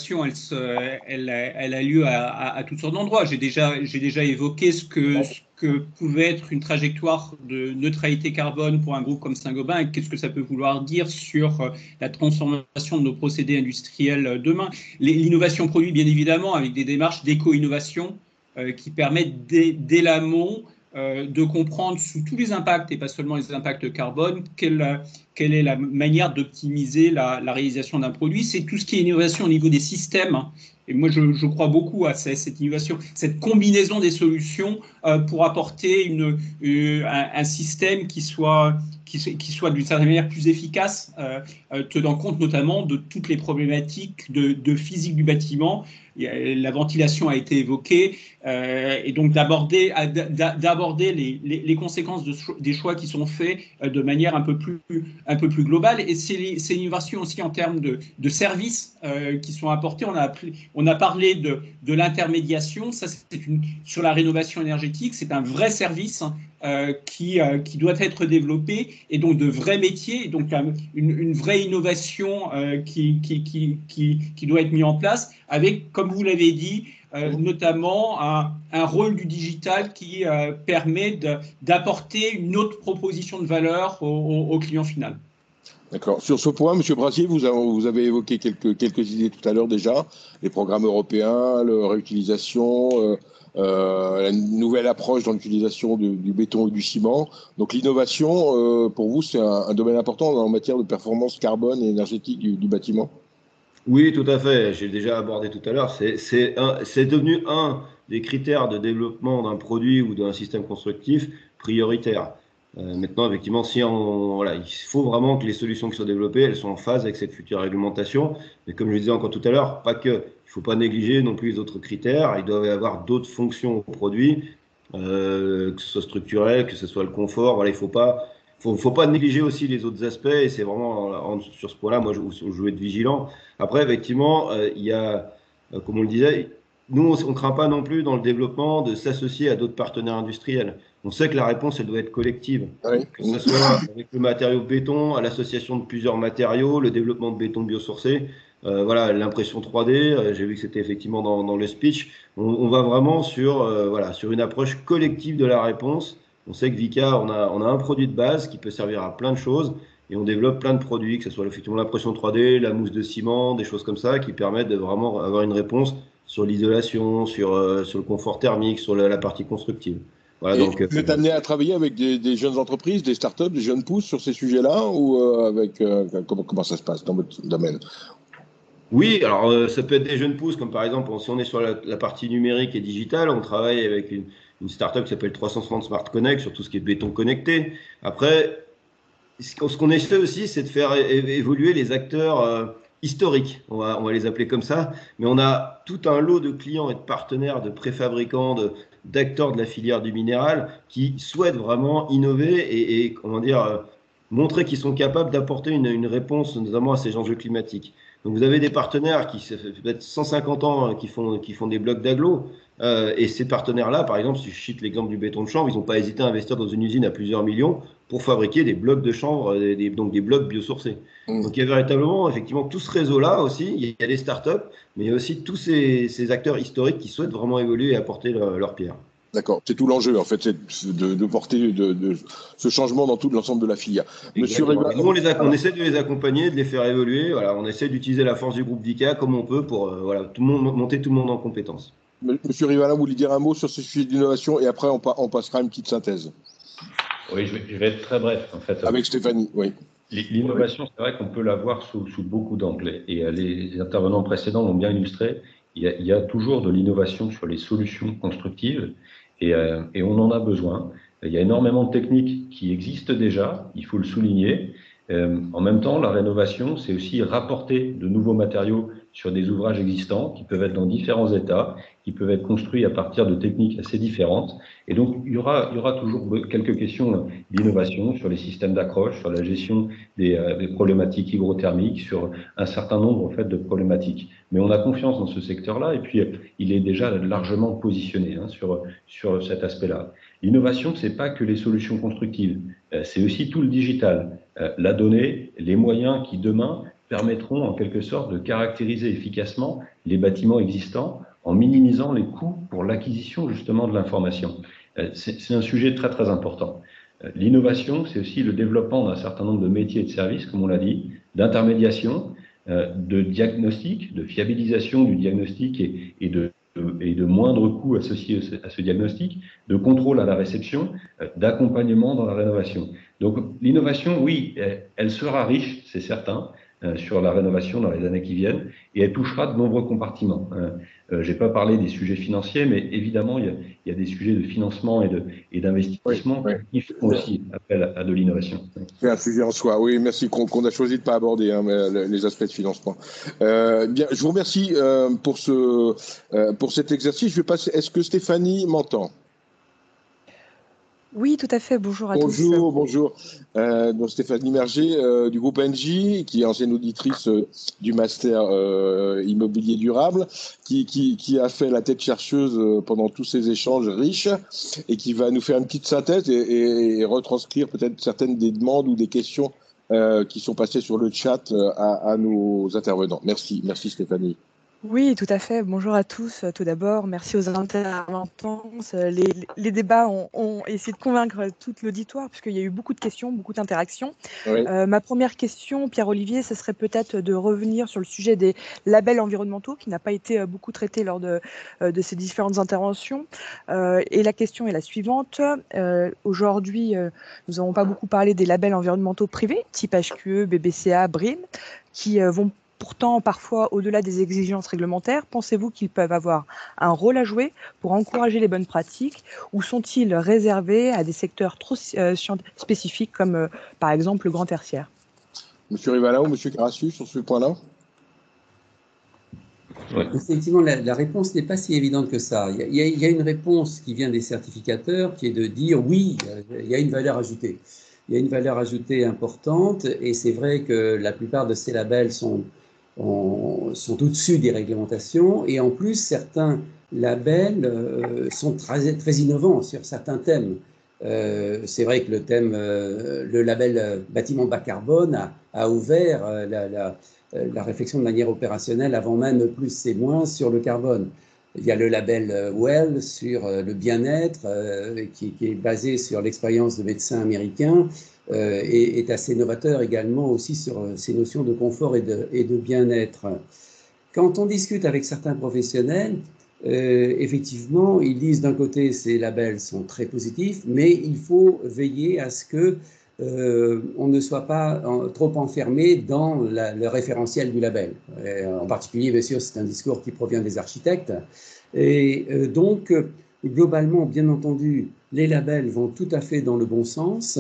elle a lieu à toutes sortes d'endroits. J'ai déjà évoqué ce que pouvait être une trajectoire de neutralité carbone pour un groupe comme Saint-Gobain et qu'est-ce que ça peut vouloir dire sur la transformation de nos procédés industriels demain. L'innovation produit bien évidemment avec des démarches d'éco-innovation qui permettent dès l'amont de comprendre sous tous les impacts et pas seulement les impacts carbone quelle est la manière d'optimiser la réalisation d'un produit. C'est tout ce qui est innovation au niveau des systèmes. Et moi, je crois beaucoup à cette innovation, cette combinaison des solutions pour apporter un système qui soit d'une certaine manière plus efficace, tenant compte notamment de toutes les problématiques de physique du bâtiment. La ventilation a été évoquée, et donc d'aborder les conséquences des choix qui sont faits de manière un peu plus globale. Et c'est l'innovation aussi en termes de services qui sont apportés. On a parlé de l'intermédiation. Ça, sur la rénovation énergétique, c'est un vrai service qui doit être développé, et donc de vrais métiers, et donc une vraie innovation qui doit être mise en place avec, comme vous l'avez dit, notamment un rôle du digital qui permet d'apporter une autre proposition de valeur au client final. D'accord. Sur ce point, M. Brasier, vous avez évoqué quelques idées tout à l'heure déjà, les programmes européens, la réutilisation, la nouvelle approche dans l'utilisation du béton et du ciment. Donc l'innovation, pour vous, c'est un domaine important en matière de performance carbone et énergétique du bâtiment? Oui, tout à fait. J'ai déjà abordé tout à l'heure. C'est devenu un des critères de développement d'un produit ou d'un système constructif prioritaire. Maintenant, effectivement, il faut vraiment que les solutions qui soient développées, elles soient en phase avec cette future réglementation. Mais comme je le disais encore tout à l'heure, il ne faut pas négliger non plus les autres critères. Il doit y avoir d'autres fonctions au produit que ce soit structurel, que ce soit le confort. Voilà, il faut pas négliger aussi les autres aspects, et c'est vraiment sur ce point-là, moi, je veux être vigilant. Après, effectivement, il y a, comme on le disait, nous, on ne craint pas non plus dans le développement de s'associer à d'autres partenaires industriels. On sait que la réponse, elle doit être collective, Oui. que ce soit avec le matériau béton, à l'association de plusieurs matériaux, le développement de béton biosourcé, voilà, l'impression 3D, j'ai vu que c'était effectivement dans le speech. On va vraiment sur une approche collective de la réponse. On sait que Vicat, on a un produit de base qui peut servir à plein de choses, et on développe plein de produits, que ce soit effectivement l'impression 3D, la mousse de ciment, des choses comme ça, qui permettent de vraiment avoir une réponse sur l'isolation, sur le confort thermique, sur la partie constructive. Voilà, Et donc, vous êtes amené à travailler avec des jeunes entreprises, des startups, des jeunes pousses sur ces sujets-là, ou comment ça se passe dans votre domaine? oui, alors ça peut être des jeunes pousses, comme par exemple, si on est sur la partie numérique et digitale, on travaille avec une startup qui s'appelle 360 Smart Connect sur tout ce qui est béton connecté. Après, ce qu'on essaie aussi, c'est de faire évoluer les acteurs historiques, on va les appeler comme ça, mais on a tout un lot de clients et de partenaires, de préfabricants, d'acteurs de la filière du minéral qui souhaitent vraiment innover et comment dire, montrer qu'ils sont capables d'apporter une réponse notamment à ces enjeux climatiques. Donc vous avez des partenaires qui, ça fait peut-être 150 ans, qui font des blocs d'agglo, et ces partenaires-là, par exemple, si je cite l'exemple du béton de chanvre, ils n'ont pas hésité à investir dans une usine à plusieurs millions pour fabriquer des blocs de chanvre, donc des blocs biosourcés. Donc il y a véritablement, effectivement, tout ce réseau-là aussi, il y a des startups, mais il y a aussi tous ces acteurs historiques qui souhaitent vraiment évoluer et apporter leur pierre. D'accord, c'est tout l'enjeu en fait, c'est de porter ce changement dans tout l'ensemble de la filière. Monsieur Riva... Nous, on essaie de les accompagner, de les faire évoluer. Voilà, on essaie d'utiliser la force du groupe Vicat comme on peut pour monter tout le monde en compétences. Monsieur Rivala, vous voulez dire un mot sur ce sujet d'innovation et après on passera à une petite synthèse. Oui, je vais être très bref en fait. Avec Stéphanie, oui. L'innovation, c'est vrai qu'on peut la voir sous beaucoup d'angles et les intervenants précédents l'ont bien illustré. Il y a toujours de l'innovation sur les solutions constructives et on en a besoin. Il y a énormément de techniques qui existent déjà, il faut le souligner. En même temps, la rénovation, c'est aussi rapporter de nouveaux matériaux sur des ouvrages existants qui peuvent être dans différents états, qui peuvent être construits à partir de techniques assez différentes. Et donc, il y aura toujours quelques questions d'innovation sur les systèmes d'accroche, sur la gestion des problématiques hygrothermiques, sur un certain nombre en fait, de problématiques. Mais on a confiance dans ce secteur-là et puis il est déjà largement positionné sur cet aspect-là. L'innovation, c'est pas que les solutions constructives, c'est aussi tout le digital, la donnée, les moyens qui demain permettront en quelque sorte de caractériser efficacement les bâtiments existants en minimisant les coûts pour l'acquisition justement de l'information. C'est un sujet très très important. L'innovation, c'est aussi le développement d'un certain nombre de métiers et de services, comme on l'a dit, d'intermédiation, de diagnostic, de fiabilisation du diagnostic et de moindres coûts associés à ce diagnostic, de contrôle à la réception, d'accompagnement dans la rénovation. Donc l'innovation, oui, elle sera riche, c'est certain, sur la rénovation dans les années qui viennent, et elle touchera de nombreux compartiments. Je n'ai pas parlé des sujets financiers, mais évidemment, il y a des sujets de financement et d'investissement qui font aussi appel à de l'innovation. C'est un sujet en soi, oui, merci, qu'on a choisi de ne pas aborder, les aspects de financement. Bien, je vous remercie pour cet exercice. Je vais passer. Est-ce que Stéphanie m'entend ? Oui, tout à fait. Bonjour à tous. Bonjour. Donc Stéphanie Merger du groupe Engie, qui est ancienne auditrice du master immobilier durable, qui a fait la tête chercheuse pendant tous ces échanges riches et qui va nous faire une petite synthèse et retranscrire peut-être certaines des demandes ou des questions qui sont passées sur le chat à nos intervenants. Merci Stéphanie. Oui, tout à fait. Bonjour à tous. Tout d'abord, merci aux intervenants. Les débats ont essayé de convaincre tout l'auditoire, puisqu'il y a eu beaucoup de questions, beaucoup d'interactions. Oui. Ma première question, Pierre-Olivier, ce serait peut-être de revenir sur le sujet des labels environnementaux, qui n'a pas été beaucoup traité lors de ces différentes interventions. Et la question est la suivante. Aujourd'hui, nous n'avons pas beaucoup parlé des labels environnementaux privés, type HQE, BBCA, BREEAM, qui vont pourtant parfois au-delà des exigences réglementaires. Pensez-vous qu'ils peuvent avoir un rôle à jouer pour encourager les bonnes pratiques, ou sont-ils réservés à des secteurs trop spécifiques comme par exemple le grand tertiaire? Monsieur Rivala ou Monsieur Carassu sur ce point-là? Ouais. Effectivement, la réponse n'est pas si évidente que ça. Il y a une réponse qui vient des certificateurs qui est de dire oui, il y a une valeur ajoutée. Il y a une valeur ajoutée importante et c'est vrai que la plupart de ces labels sont au-dessus des réglementations et en plus certains labels sont très innovants sur certains thèmes. C'est vrai que le label bâtiment bas carbone a ouvert la réflexion de manière opérationnelle avant même plus c'est moins sur le carbone. Il y a le label WELL sur le bien-être qui est basé sur l'expérience de médecins américains et est assez novateur également aussi sur ces notions de confort et de bien-être. Quand on discute avec certains professionnels, effectivement, ils disent d'un côté ces labels sont très positifs, mais il faut veiller à ce que on ne soit pas trop enfermé dans le référentiel du label. En particulier, bien sûr, c'est un discours qui provient des architectes. Et donc, globalement, bien entendu, les labels vont tout à fait dans le bon sens,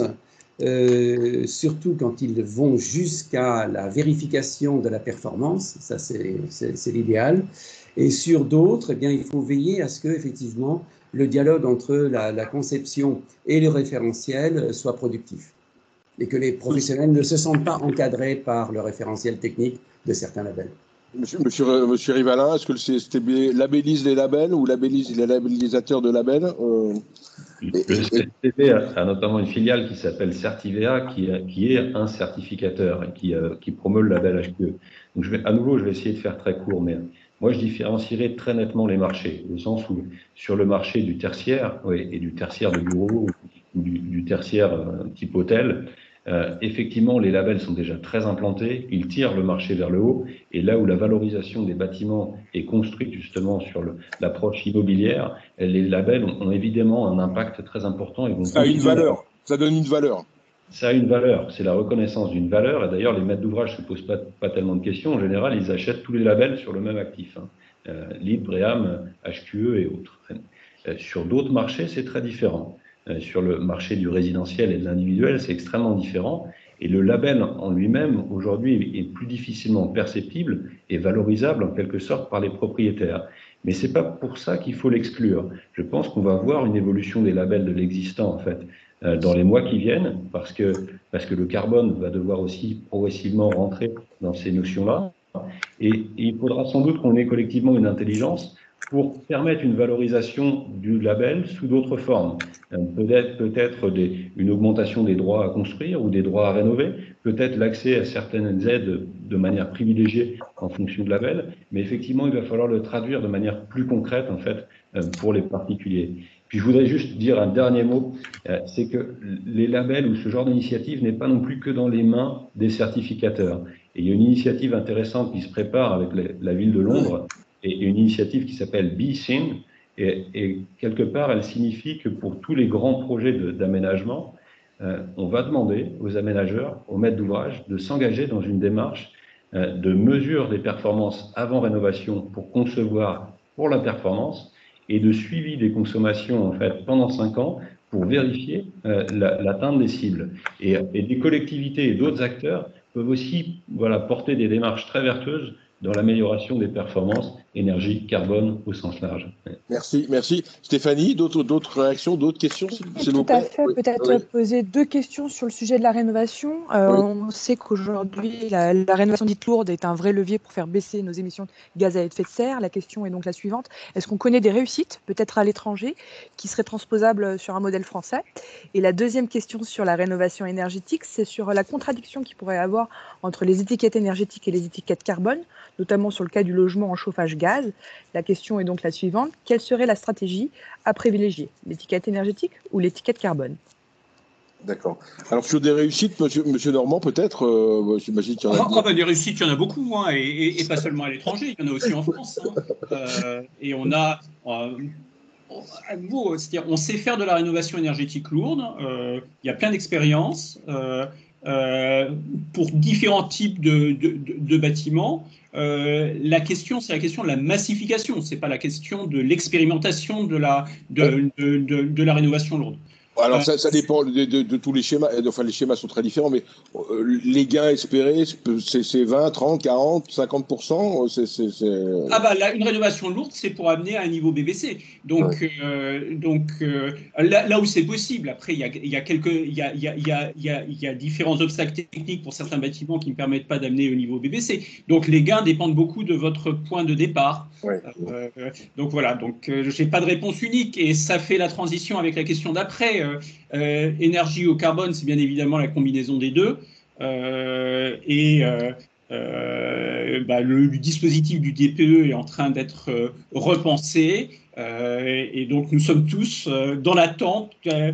surtout quand ils vont jusqu'à la vérification de la performance. Ça, c'est l'idéal. Et sur d'autres, eh bien, il faut veiller à ce que, effectivement, le dialogue entre la conception et le référentiel soit productif et que les professionnels ne se sentent pas encadrés par le référentiel technique de certains labels. Monsieur Rivalin, est-ce que le CSTB labellise les labels ou labellise les labellisateurs de labels Le CSTB a notamment une filiale qui s'appelle Certivea, qui est un certificateur et qui promeut le label HQE. Donc à nouveau, je vais essayer de faire très court, mais moi je différencierai très nettement les marchés, au sens où sur le marché du tertiaire, et du tertiaire de bureau, ou du tertiaire type hôtel, effectivement, les labels sont déjà très implantés, ils tirent le marché vers le haut, et là où la valorisation des bâtiments est construite justement sur l'approche immobilière, les labels ont évidemment un impact très important. Ça a une valeur, ça donne une valeur. Ça a une valeur, c'est la reconnaissance d'une valeur, et d'ailleurs les maîtres d'ouvrage ne se posent pas tellement de questions, en général ils achètent tous les labels sur le même actif, LEED, BREEAM, HQE et autres. Sur d'autres marchés, c'est très différent. Sur le marché du résidentiel et de l'individuel, c'est extrêmement différent. Et le label en lui-même, aujourd'hui, est plus difficilement perceptible et valorisable en quelque sorte par les propriétaires. Mais ce n'est pas pour ça qu'il faut l'exclure. Je pense qu'on va voir une évolution des labels de l'existant, en fait, dans les mois qui viennent, parce que le carbone va devoir aussi progressivement rentrer dans ces notions-là. Et il faudra sans doute qu'on ait collectivement une intelligence pour permettre une valorisation du label sous d'autres formes. Peut-être une augmentation des droits à construire ou des droits à rénover, peut-être l'accès à certaines aides de manière privilégiée en fonction de label, mais effectivement, il va falloir le traduire de manière plus concrète, en fait, pour les particuliers. Puis je voudrais juste dire un dernier mot, c'est que les labels ou ce genre d'initiative n'est pas non plus que dans les mains des certificateurs. Et il y a une initiative intéressante qui se prépare avec la ville de Londres, et une initiative qui s'appelle Be Seen, et quelque part, elle signifie que pour tous les grands projets d'aménagement, on va demander aux aménageurs, aux maîtres d'ouvrage, de s'engager dans une démarche de mesure des performances avant rénovation pour concevoir pour la performance et de suivi des consommations en fait pendant 5 ans pour vérifier l'atteinte des cibles. Et des collectivités et d'autres acteurs peuvent aussi porter des démarches très vertueuses dans l'amélioration des performances énergie, carbone au sens large. Merci. Stéphanie, d'autres réactions, d'autres questions, s'il vous plaît? Tout à fait. Peut-être poser 2 questions sur le sujet de la rénovation. On sait qu'aujourd'hui, la rénovation dite lourde est un vrai levier pour faire baisser nos émissions de gaz à effet de serre. La question est donc la suivante. Est-ce qu'on connaît des réussites, peut-être à l'étranger, qui seraient transposables sur un modèle français? Et la deuxième question sur la rénovation énergétique, c'est sur la contradiction qu'il pourrait y avoir entre les étiquettes énergétiques et les étiquettes carbone, notamment sur le cas du logement en chauffage gaz. La question est donc la suivante. Quelle serait la stratégie à privilégier, l'étiquette énergétique ou l'étiquette carbone? D'accord. Alors, sur des réussites, monsieur Normand, peut-être, j'imagine qu'il y en a. Des réussites, il y en a beaucoup, et pas seulement à l'étranger, il y en a aussi en France. Et on a, c'est-à-dire, on sait faire de la rénovation énergétique lourde, il y a plein d'expériences pour différents types de bâtiments. La question, c'est la question de la massification, c'est pas la question de l'expérimentation de la rénovation lourde. Alors, ça dépend de tous les schémas. Enfin, les schémas sont très différents, mais les gains espérés, c'est 20, 30, 40, 50%. Ah bah là, une rénovation lourde, c'est pour amener à un niveau BBC. Donc, là où c'est possible. Après, il y a différents obstacles techniques pour certains bâtiments qui ne permettent pas d'amener au niveau BBC. Donc, les gains dépendent beaucoup de votre point de départ. Ouais. Donc voilà. Donc, je n'ai pas de réponse unique et ça fait la transition avec la question d'après. Énergie au carbone, c'est bien évidemment la combinaison des deux. Le dispositif du DPE est en train d'être repensé et donc nous sommes tous dans l'attente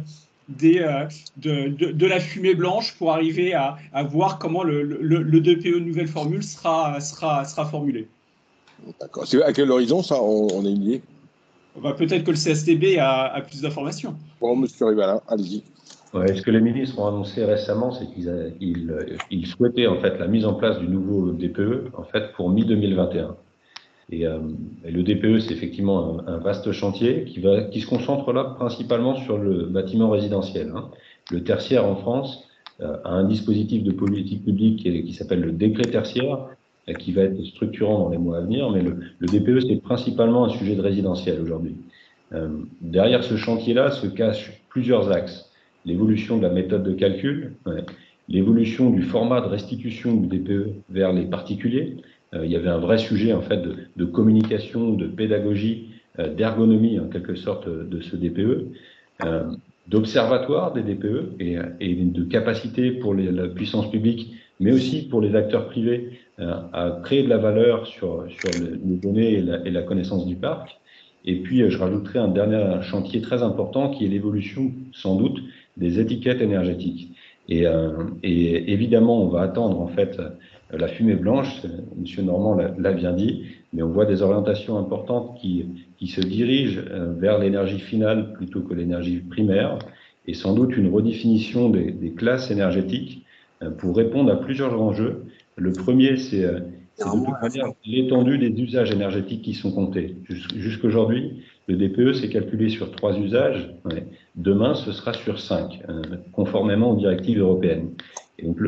de la fumée blanche pour arriver à voir comment le DPE nouvelle formule sera formulé. D'accord. C'est à quel horizon ça, on a une idée? Peut-être que le CSTB a plus d'informations. Bon, monsieur Rivala, allez-y. Ouais, ce que les ministres ont annoncé récemment, c'est qu'ils souhaitaient en fait la mise en place du nouveau DPE en fait pour mi-2021. Et le DPE, c'est effectivement un vaste chantier qui se concentre là principalement sur le bâtiment résidentiel. Le tertiaire en France a un dispositif de politique publique qui s'appelle le décret tertiaire, qui va être structurant dans les mois à venir, mais le DPE, c'est principalement un sujet de résidentiel aujourd'hui. Derrière ce chantier-là se cachent plusieurs axes. L'évolution de la méthode de calcul, l'évolution du format de restitution du DPE vers les particuliers. Il y avait un vrai sujet en fait de communication, de pédagogie, d'ergonomie en quelque sorte de ce DPE, d'observatoire des DPE et de capacité pour la puissance publique, mais aussi pour les acteurs privés à créer de la valeur sur les données et la connaissance du parc. Et puis, je rajouterai un dernier chantier très important qui est l'évolution, sans doute, des étiquettes énergétiques. Et évidemment, on va attendre en fait la fumée blanche. Monsieur Normand l'a bien dit, mais on voit des orientations importantes qui se dirigent vers l'énergie finale plutôt que l'énergie primaire, et sans doute une redéfinition des classes énergétiques pour répondre à plusieurs enjeux. Le premier, c'est de toute manière l'étendue des usages énergétiques qui sont comptés. Jusqu'aujourd'hui, le DPE s'est calculé sur 3 usages. Demain, ce sera sur 5, conformément aux directives européennes. Et donc,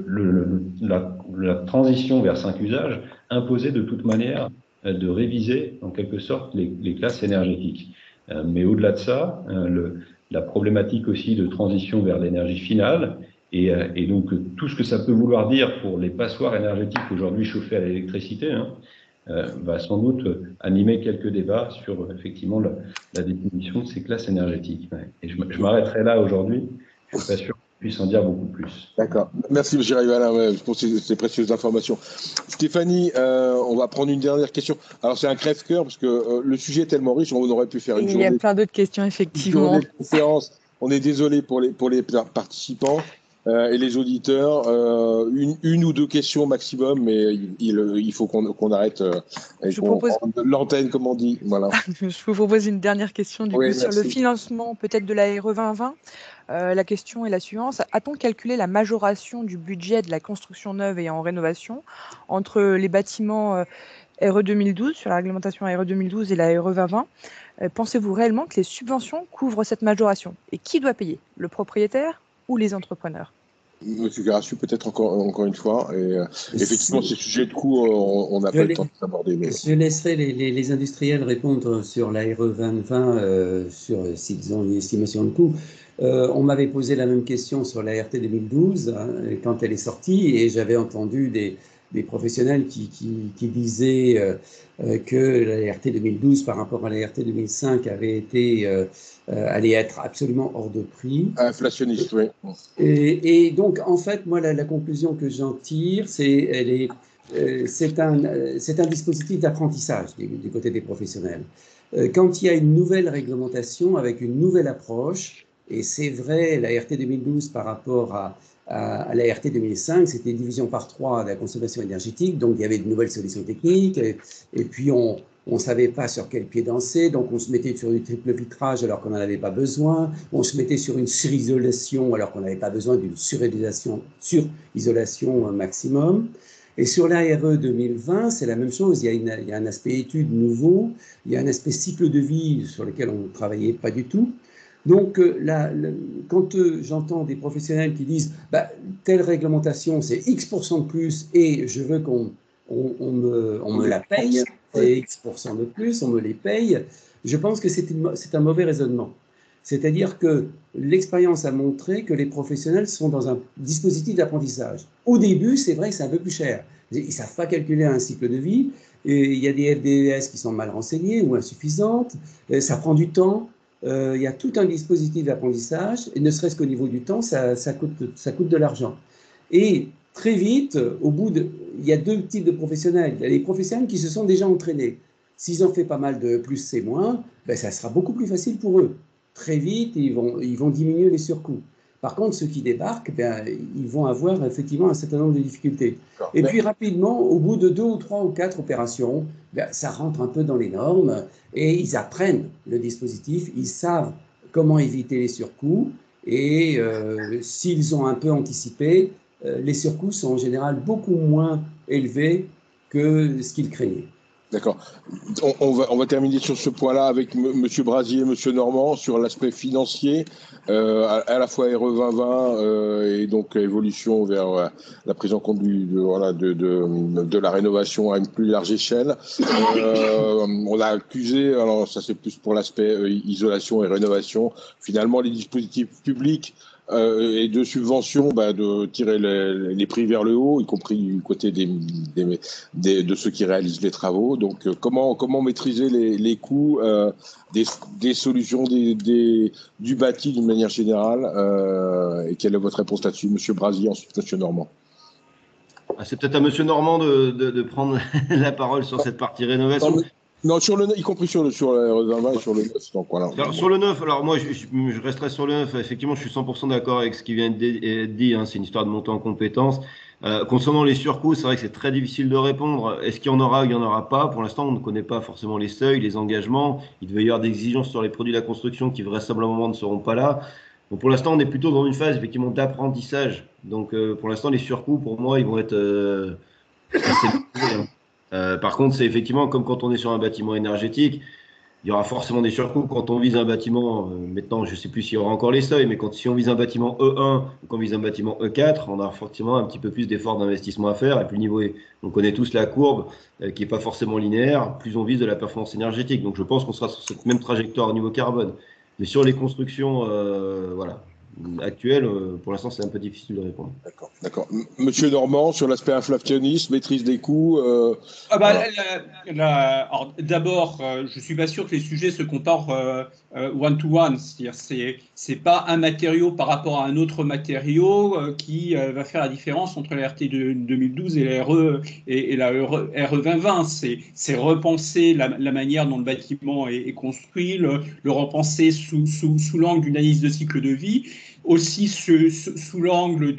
la transition vers 5 usages imposait de toute manière de réviser, en quelque sorte, les classes énergétiques. Mais au-delà de ça, la problématique aussi de transition vers l'énergie finale, et donc tout ce que ça peut vouloir dire pour les passoires énergétiques aujourd'hui chauffées à l'électricité, va sans doute animer quelques débats sur effectivement la définition de ces classes énergétiques. Et je m'arrêterai là aujourd'hui. Je ne suis pas sûr qu'on puisse en dire beaucoup plus. D'accord. Merci, M. Rivala, pour ces précieuses informations. Stéphanie, on va prendre une dernière question. Alors, c'est un crève-cœur parce que le sujet est tellement riche, on aurait pu faire une journée. Il y a plein d'autres questions, effectivement. Une journée de conférence. On est désolé pour les participants. Et les auditeurs, une ou 2 questions maximum, mais il faut qu'on arrête l'antenne, comme on dit. Voilà. Je vous propose une dernière question sur le financement peut-être de la RE 2020. La question est la suivante. A-t-on calculé la majoration du budget de la construction neuve et en rénovation entre les bâtiments RE 2012, sur la réglementation RE 2012 et la RE 2020 ? Pensez-vous réellement que les subventions couvrent cette majoration ? Et qui doit payer ? Le propriétaire ou les entrepreneurs? Monsieur Garassu, peut-être encore une fois. Et effectivement, ces sujets de coût, on n'a pas le temps de s'aborder. Mais... Je laisserai les industriels répondre sur la RE 2020, s'ils ont une estimation de coût. On m'avait posé la même question sur la RT 2012 quand elle est sortie, et j'avais entendu des professionnels qui disaient que la RT 2012 par rapport à la RT 2005 allait être absolument hors de prix. Inflationniste, oui. Et donc, en fait, moi, la conclusion que j'en tire, c'est un dispositif d'apprentissage du côté des professionnels. Quand il y a une nouvelle réglementation avec une nouvelle approche, et c'est vrai, la RT 2012 par rapport à la RT 2005, c'était une division par 3 de la consommation énergétique, donc il y avait de nouvelles solutions techniques, et puis on ne savait pas sur quel pied danser, donc on se mettait sur du triple vitrage alors qu'on n'en avait pas besoin, on se mettait sur une surisolation alors qu'on n'avait pas besoin d'une surisolation maximum. Et sur la RE 2020, c'est la même chose, il y a un aspect étude nouveau, il y a un aspect cycle de vie sur lequel on ne travaillait pas du tout. Donc, quand j'entends des professionnels qui disent telle réglementation, c'est X% de plus et je veux qu'on me la paye, c'est X% de plus, on me les paye, je pense que c'est un mauvais raisonnement. C'est-à-dire que l'expérience a montré que les professionnels sont dans un dispositif d'apprentissage. Au début, c'est vrai que c'est un peu plus cher. Ils ne savent pas calculer un cycle de vie. Et il y a des FDES qui sont mal renseignés ou insuffisantes. Ça prend du temps. Il y a tout un dispositif d'apprentissage. Et ne serait-ce qu'au niveau du temps, ça coûte de l'argent. Et très vite, il y a deux types de professionnels. Il y a les professionnels qui se sont déjà entraînés. S'ils ont fait pas mal de plus, c'est moins, ça sera beaucoup plus facile pour eux. Très vite, ils vont diminuer les surcoûts. Par contre, ceux qui débarquent, ils vont avoir effectivement un certain nombre de difficultés. Et puis rapidement, au bout de 2 ou 3 ou 4 opérations, ça rentre un peu dans les normes et ils apprennent le dispositif, ils savent comment éviter les surcoûts et s'ils ont un peu anticipé, les surcoûts sont en général beaucoup moins élevés que ce qu'ils craignaient. D'accord. On va terminer sur ce point-là avec M. Brasier et M. Normand sur l'aspect financier, à la fois RE 2020 et donc évolution vers la prise en compte de la rénovation à une plus large échelle. On a accusé, alors ça c'est plus pour l'aspect isolation et rénovation, finalement les dispositifs publics et de subvention de tirer les prix vers le haut, y compris du côté de ceux qui réalisent les travaux. Donc comment maîtriser les coûts des solutions du bâti d'une manière générale et quelle est votre réponse là-dessus? Monsieur Brasier, ensuite Monsieur Normand. C'est peut-être à Monsieur Normand de prendre la parole sur cette partie rénovation. Non, y compris sur le 20 et sur le 9. Donc voilà. Alors, sur le 9, alors moi je resterai sur le 9. Effectivement, je suis 100% d'accord avec ce qui vient d'être dit. C'est une histoire de monter en compétences. Concernant les surcoûts, c'est vrai que c'est très difficile de répondre. Est-ce qu'il y en aura ou il n'y en aura pas? Pour l'instant, on ne connaît pas forcément les seuils, les engagements. Il devait y avoir des exigences sur les produits de la construction qui vraisemblablement ne seront pas là. Donc pour l'instant, on est plutôt dans une phase effectivement d'apprentissage. Donc pour l'instant, les surcoûts, pour moi, ils vont être assez limités. Par contre, c'est effectivement comme quand on est sur un bâtiment énergétique, il y aura forcément des surcoûts. Quand on vise un bâtiment, maintenant je ne sais plus s'il y aura encore les seuils, mais si on vise un bâtiment E1 ou qu'on vise un bâtiment E4, on a forcément un petit peu plus d'efforts d'investissement à faire. Et puis le niveau on connaît tous la courbe qui n'est pas forcément linéaire, plus on vise de la performance énergétique. Donc je pense qu'on sera sur cette même trajectoire au niveau carbone. Mais sur les constructions actuelles, pour l'instant c'est un peu difficile de répondre. D'accord. Monsieur Normand, sur l'aspect inflationniste, maîtrise des coûts. Alors, d'abord, je suis pas sûr que les sujets se comparent one-to-one. C'est-à-dire, c'est pas un matériau par rapport à un autre matériau qui va faire la différence entre la RT de 2012 et la RE 2020. C'est repenser la manière dont le bâtiment est construit, le repenser sous l'angle d'une analyse de cycle de vie, aussi sous l'angle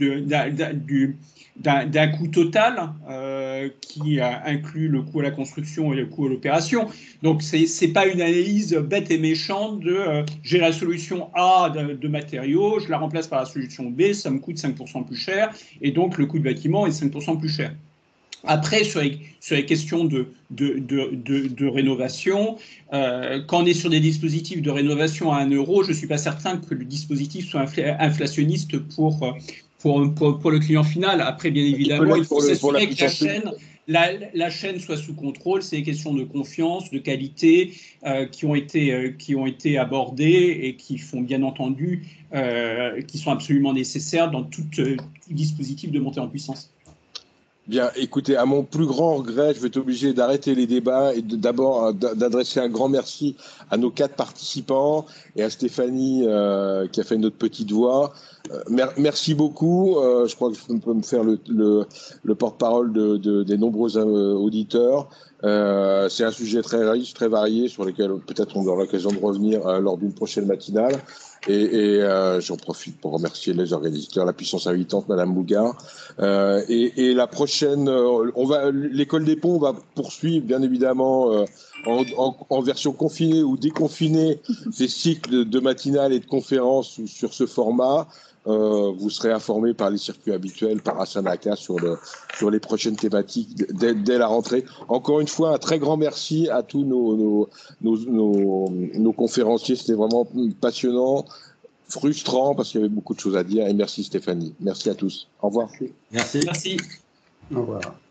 d'un coût total qui inclut le coût à la construction et le coût à l'opération. Donc, c'est pas une analyse bête et méchante de j'ai la solution A de matériaux, je la remplace par la solution B, ça me coûte 5% plus cher, et donc le coût de bâtiment est 5% plus cher. Après, sur les questions de rénovation, quand on est sur des dispositifs de rénovation à 1 euro, je ne suis pas certain que le dispositif soit inflationniste pour le client final. Après, bien évidemment, il faut s'assurer que la chaîne soit sous contrôle. C'est des questions de confiance, de qualité qui ont été abordées et qui font bien entendu, qui sont absolument nécessaires dans tout dispositif de montée en puissance. Bien, écoutez, à mon plus grand regret, je vais être obligé d'arrêter les débats et d'abord d'adresser un grand merci à nos 4 participants et à Stéphanie qui a fait notre petite voix. Merci beaucoup. Je crois que je peux me faire le porte-parole des nombreux auditeurs. C'est un sujet très riche, très varié, sur lequel peut-être on aura l'occasion de revenir lors d'une prochaine matinale. Et j'en profite pour remercier les organisateurs, la puissance invitante, Madame Bougard. Et la prochaine, l'école des ponts va poursuivre bien évidemment en version confinée ou déconfinée ces cycles de matinales et de conférences sur ce format. Vous serez informés par les circuits habituels, par Asanaka, sur les prochaines thématiques dès la rentrée. Encore une fois, un très grand merci à tous nos conférenciers. C'était vraiment passionnant, frustrant, parce qu'il y avait beaucoup de choses à dire. Et merci Stéphanie. Merci à tous. Au revoir. Merci. Merci. Au revoir.